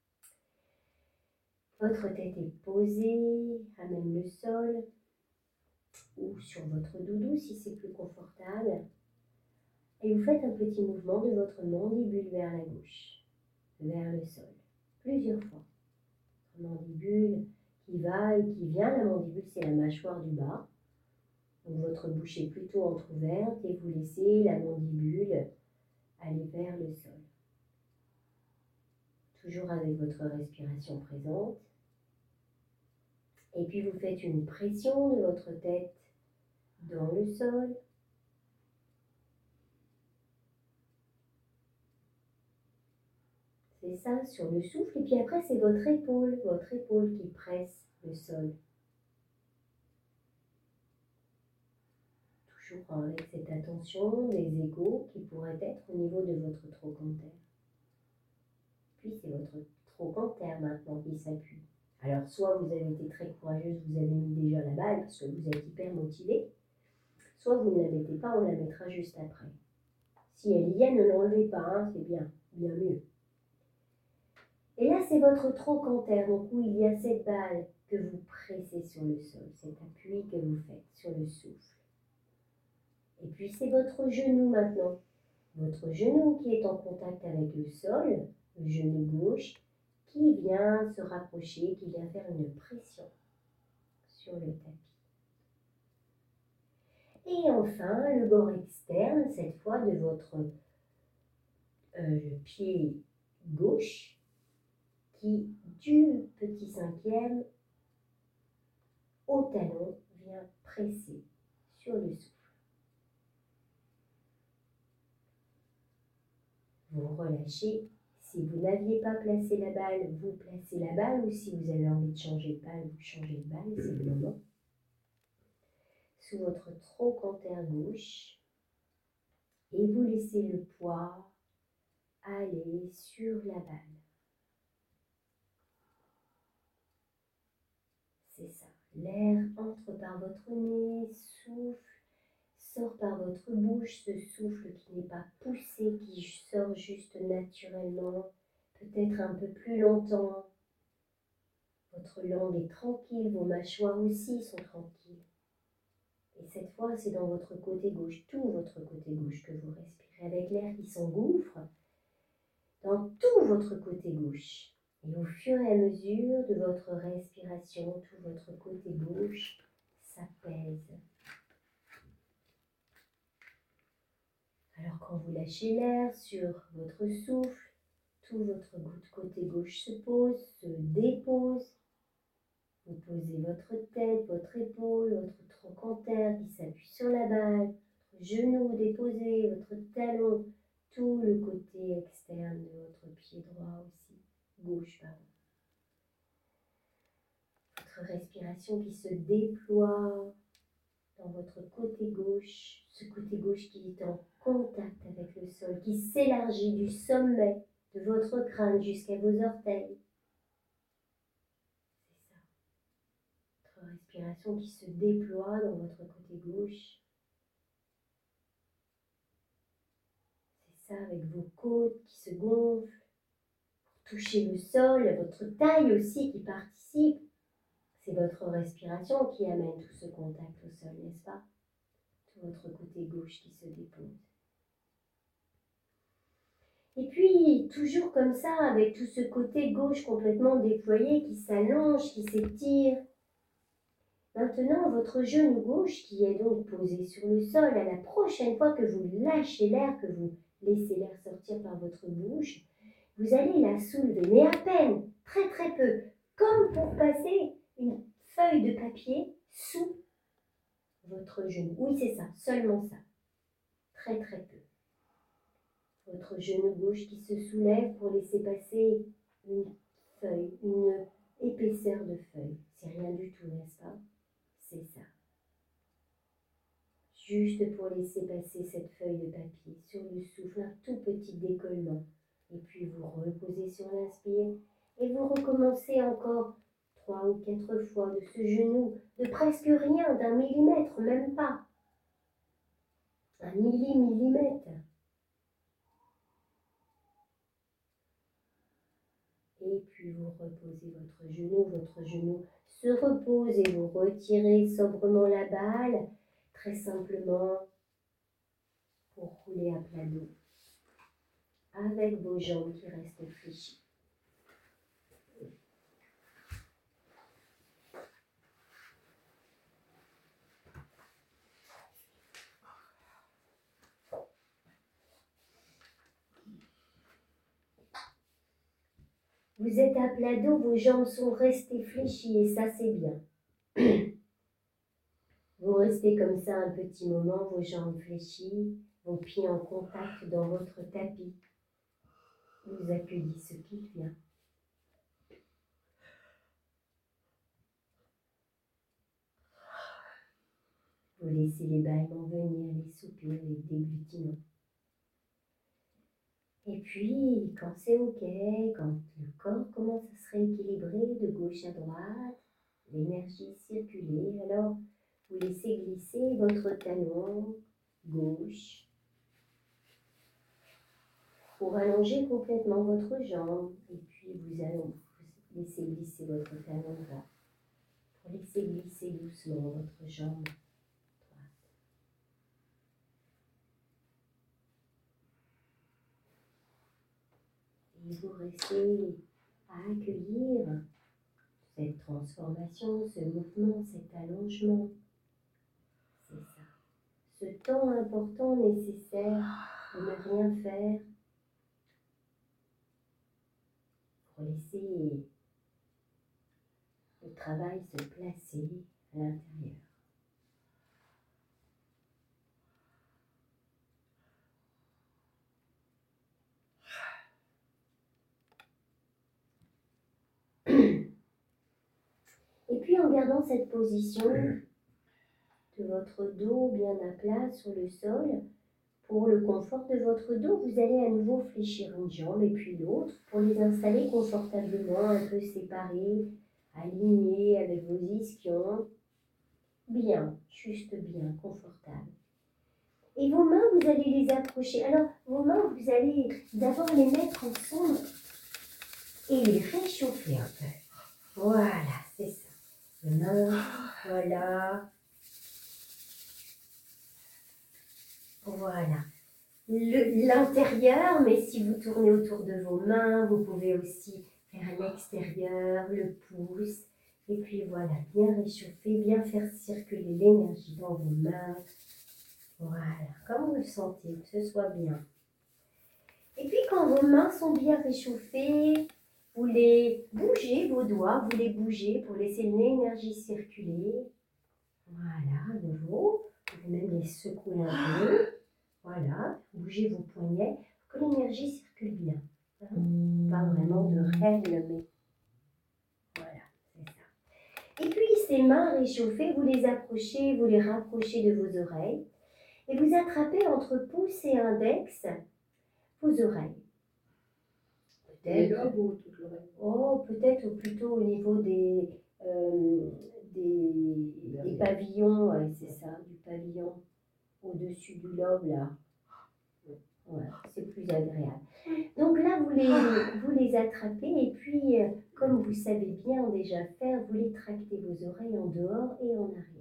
Votre tête est posée à même le sol ou sur votre doudou si c'est plus confortable. Et vous faites un petit mouvement de votre mandibule vers la gauche, vers le sol, plusieurs fois. Mandibule qui va et qui vient. La mandibule, c'est la mâchoire du bas. Donc votre bouche est plutôt entrouverte et vous laissez la mandibule aller vers le sol. Toujours avec votre respiration présente. Et puis vous faites une pression de votre tête dans le sol. C'est ça, sur le souffle. Et puis après, c'est votre épaule qui presse le sol. Toujours avec cette attention des égaux qui pourraient être au niveau de votre trochanter. Puis c'est votre trochanter maintenant qui s'appuie. Alors soit vous avez été très courageuse, vous avez mis déjà la balle parce que vous êtes hyper motivée, soit vous ne la mettez pas, on la mettra juste après. Si elle y est, ne l'enlevez pas, hein, c'est bien mieux. Et là, c'est votre trochanter, donc où il y a cette balle que vous pressez sur le sol, cet appui que vous faites sur le souffle. Et puis c'est votre genou maintenant. Votre genou qui est en contact avec le sol, le genou gauche, qui vient se rapprocher, qui vient faire une pression sur le tapis. Et enfin, le bord externe, cette fois de votre pied gauche, qui du petit cinquième au talon vient presser sur le souffle. Vous relâchez. Si vous n'aviez pas placé la balle, vous placez la balle, ou si vous avez envie de changer de balle, vous changez de balle, c'est le moment. Sous votre trochanter gauche, et vous laissez le poids aller sur la balle. C'est ça. L'air entre par votre nez, souffle, sort par votre bouche, ce souffle qui n'est pas poussé, qui sort juste naturellement, peut-être un peu plus longtemps. Votre langue est tranquille, vos mâchoires aussi sont tranquilles. Et cette fois, c'est dans votre côté gauche, tout votre côté gauche que vous respirez, avec l'air qui s'engouffre dans tout votre côté gauche. Et au fur et à mesure de votre respiration, tout votre côté gauche s'apaise. Alors quand vous lâchez l'air sur votre souffle, tout votre côté gauche se pose, se dépose. Vous posez votre tête, votre épaule, votre trochanter qui s'appuie sur la balle, votre genou déposé, votre talon, tout le côté externe de votre pied droit aussi, gauche, pardon. Votre respiration qui se déploie dans votre côté gauche, ce côté gauche qui est en contact avec le sol, qui s'élargit du sommet de votre crâne jusqu'à vos orteils. C'est ça. Votre respiration qui se déploie dans votre côté gauche. C'est ça, avec vos côtes qui se gonflent pour toucher le sol, votre taille aussi qui participe. C'est votre respiration qui amène tout ce contact au sol, n'est-ce pas? Tout votre côté gauche qui se dépose. Et puis, toujours comme ça, avec tout ce côté gauche complètement déployé, qui s'allonge, qui s'étire. Maintenant, votre genou gauche, qui est donc posé sur le sol, à la prochaine fois que vous lâchez l'air, que vous laissez l'air sortir par votre bouche, vous allez la soulever, mais à peine, très très peu, comme pour passer une feuille de papier sous votre genou. Oui, c'est ça, seulement ça. Très très peu. Votre genou gauche qui se soulève pour laisser passer une feuille, une épaisseur de feuille. C'est rien du tout, n'est-ce pas? C'est ça. Juste pour laisser passer cette feuille de papier sur le souffle, un tout petit décollement. Et puis vous reposez sur l'inspire et vous recommencez encore 3 ou 4 fois de ce genou, de presque rien, d'un millimètre, même pas. Un millimètre. Et puis vous reposez votre genou se repose et vous retirez sobrement la balle, très simplement pour rouler à plat dos, avec vos jambes qui restent fléchies. Vous êtes à plat dos, vos jambes sont restées fléchies et ça c'est bien. Vous restez comme ça un petit moment, vos jambes fléchies, vos pieds en contact dans votre tapis. Vous accueillez ce qui vient. Vous laissez les bâillements venir, les soupirs, les déglutiments. Et puis, quand c'est OK, quand le corps commence à se rééquilibrer de gauche à droite, l'énergie circuler, alors vous laissez glisser votre talon gauche pour allonger complètement votre jambe. Et puis vous laissez glisser votre talon droit pour laisser glisser doucement votre jambe droite. Et vous restez à accueillir cette transformation, ce mouvement, cet allongement. C'est ça. Ce temps important nécessaire de ne rien faire pour laisser le travail se placer à l'intérieur. Et puis en gardant cette position de votre dos bien à plat sur le sol, pour le confort de votre dos, vous allez à nouveau fléchir une jambe et puis l'autre pour les installer confortablement, un peu séparés, alignés avec vos ischions. Bien, juste bien, confortable. Et vos mains, vous allez les approcher. Alors, vos mains, vous allez d'abord les mettre ensemble et les réchauffer un peu. Voilà, c'est ça. Les mains, voilà. Voilà. L'intérieur, mais si vous tournez autour de vos mains, vous pouvez aussi faire l'extérieur, le pouce. Et puis voilà, bien réchauffer, bien faire circuler l'énergie dans vos mains. Voilà, comme vous le sentez, que ce soit bien. Et puis quand vos mains sont bien réchauffées, vous les bougez, vos doigts, vous les bougez pour laisser l'énergie circuler. Voilà, à nouveau. Vous pouvez même les secouer un peu. Voilà, bougez vos poignets pour que l'énergie circule bien. Pas vraiment de règles, mais voilà, c'est ça. Et puis ces mains réchauffées, vous les approchez, vous les rapprochez de vos oreilles. Et vous attrapez entre pouce et index vos oreilles. Les lobes ou toute l'oreille? Oh, peut-être plutôt au niveau des pavillons, ouais, c'est ça, du pavillon au-dessus du lobe, là. Voilà, c'est plus agréable. Donc là, vous les attrapez et puis, comme vous savez bien déjà faire, vous les tractez vos oreilles en dehors et en arrière.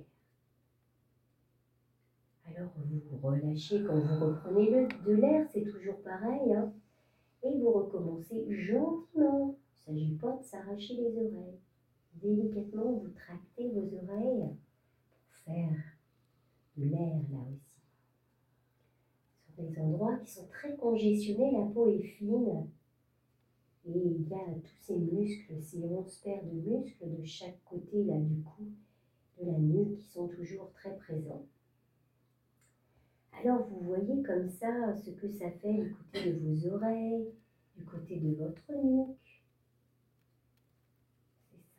Alors, vous vous relâchez quand vous reprenez de l'air, c'est toujours pareil, hein. Et vous recommencez gentiment. Il ne s'agit pas de s'arracher les oreilles. Délicatement, vous tractez vos oreilles pour faire de l'air là aussi. Ce sont des endroits qui sont très congestionnés, la peau est fine. Et il y a tous ces muscles, ces 11 paires de muscles de chaque côté là, du cou, de la nuque qui sont toujours très présents. Alors vous voyez comme ça ce que ça fait du côté de vos oreilles, du côté de votre nuque. C'est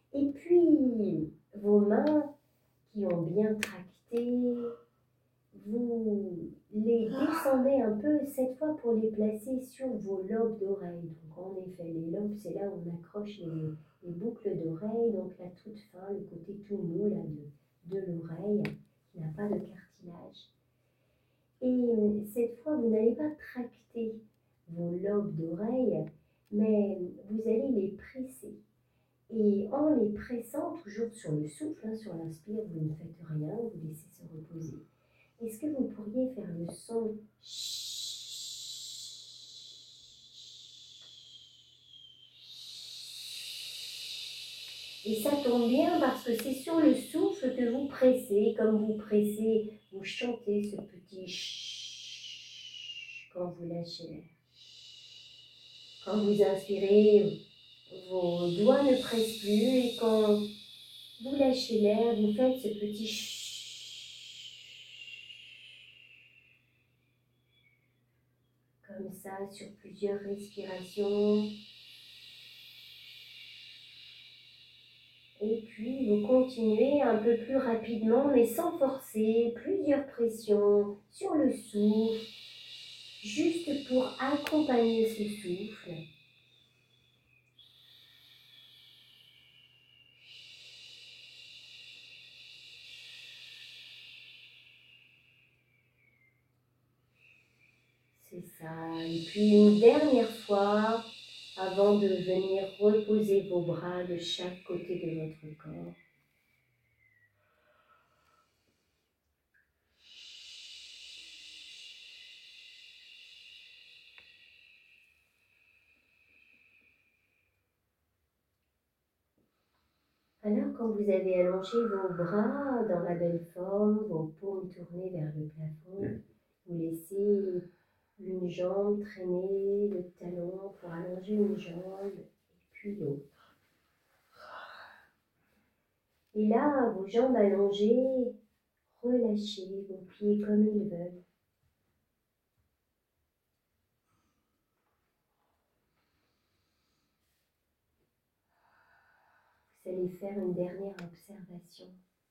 Et puis, vos mains qui ont bien tracté, vous les descendez un peu, cette fois pour les placer sur vos lobes d'oreilles. Donc en effet, les lobes, c'est là où on accroche les boucles d'oreilles, donc la toute fin, le côté tout mou là, de l'oreille, qui n'a pas de cartilage. Et cette fois, vous n'allez pas tracter vos lobes d'oreilles, mais vous allez les presser. Et en les pressant, toujours sur le souffle, sur l'inspire, vous ne faites rien, vous laissez se reposer. Est-ce que vous pourriez faire le son et ça tombe bien parce que c'est sur le souffle que vous pressez, comme vous pressez, vous chantez ce petit quand vous lâchez l'air. Quand vous inspirez, vos doigts ne pressent plus et quand vous lâchez l'air, vous faites ce petit comme ça sur plusieurs respirations. Et puis vous continuez un peu plus rapidement mais sans forcer, plusieurs pressions sur le souffle, juste pour accompagner ce souffle. C'est ça. Et puis une dernière fois, avant de venir reposer vos bras de chaque côté de votre corps. Alors, quand vous avez allongé vos bras dans la belle forme, vos paumes tournées vers le plafond, vous laissez une jambe traîner le talon pour allonger une jambe, et puis l'autre. Et là, vos jambes allongées, relâchez vos pieds comme ils veulent. Vous allez faire une dernière observation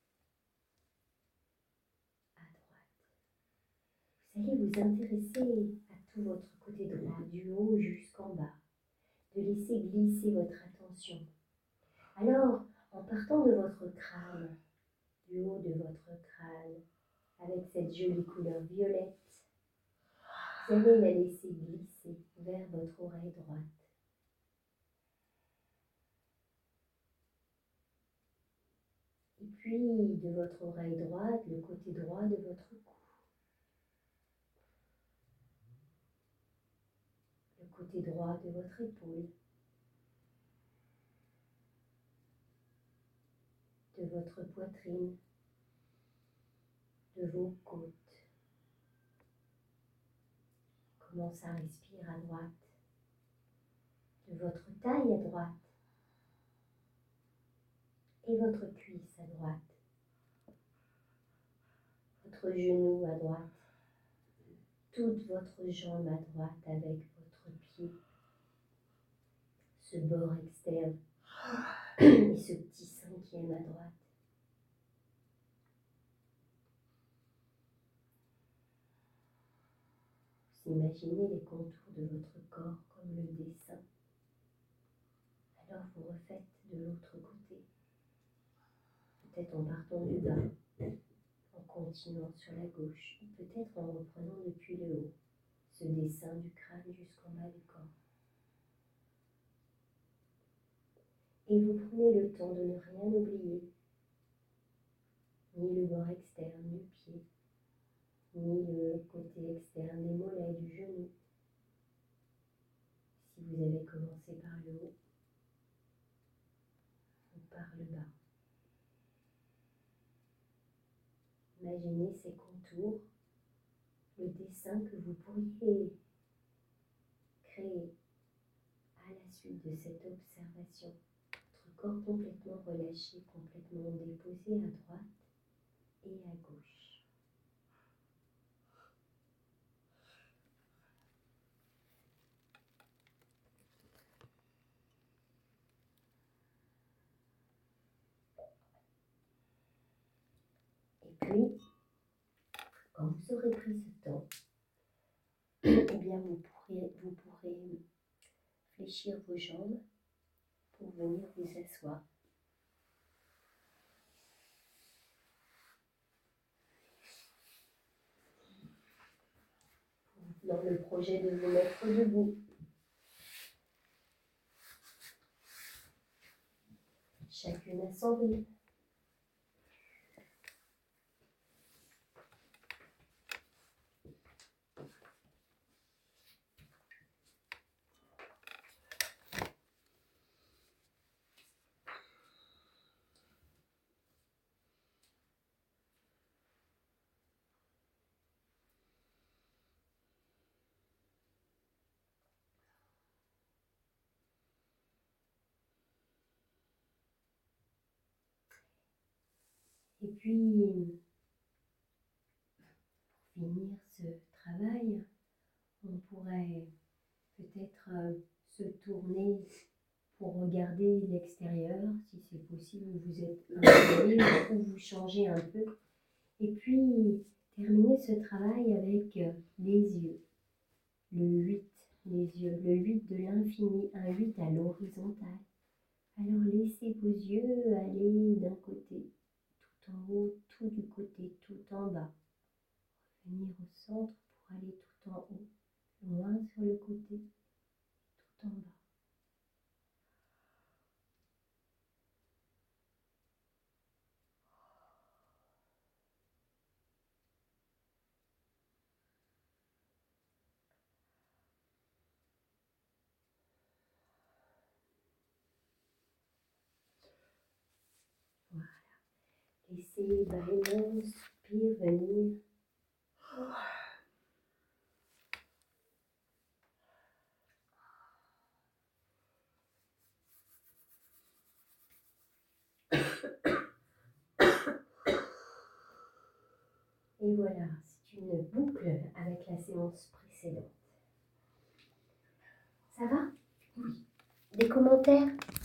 à droite. Vous allez vous intéresser à tout votre côté droit, du haut jusqu'en bas, de laisser glisser votre attention. Alors, en partant de votre crâne, du haut de votre crâne, avec cette jolie couleur violette, vous allez la laisser glisser vers votre oreille droite. Et puis, de votre oreille droite, le côté droit de votre cou. Le côté droit de votre épaule. De votre poitrine. De vos côtes. Comment ça respire à droite. De votre taille à droite. Et votre cuisse à droite. Votre genou à droite. Toute votre jambe à droite avec votre pied. Ce bord externe et ce petit cinquième à droite. Vous imaginez les contours de votre corps comme le dessin. Alors vous refaites de l'autre côté. Peut-être en partant du bas, en continuant sur la gauche, ou peut-être en reprenant depuis le haut, ce dessin du crâne jusqu'en bas du corps. Et vous prenez le temps de ne rien oublier, ni le bord externe du pied, ni le côté externe des mollets du genou. Si vous avez commencé par le haut ou par le bas. Imaginez ces contours, le dessin que vous pourriez créer à la suite de cette observation. Votre corps complètement relâché, complètement déposé à droite et à gauche. puis, quand vous aurez pris ce temps, eh bien vous pourrez fléchir vos jambes pour venir vous asseoir. Dans le projet de vous mettre debout. Chacune à son rythme. Et puis, pour finir ce travail, on pourrait peut-être se tourner pour regarder l'extérieur, si c'est possible, où vous êtes installé, ou vous changez un peu. Et puis, terminer ce travail avec les yeux. Le 8, les yeux, le 8 de l'infini, un 8 à l'horizontale. Alors laissez vos yeux aller d'un côté, tout en haut, tout du côté, tout en bas. Venir au centre pour aller tout en haut, loin sur le côté, tout en bas. Voilà. Laissez les ballons, soupir venir. Et voilà, c'est une boucle avec la séance précédente. Ça va? Oui. Des commentaires?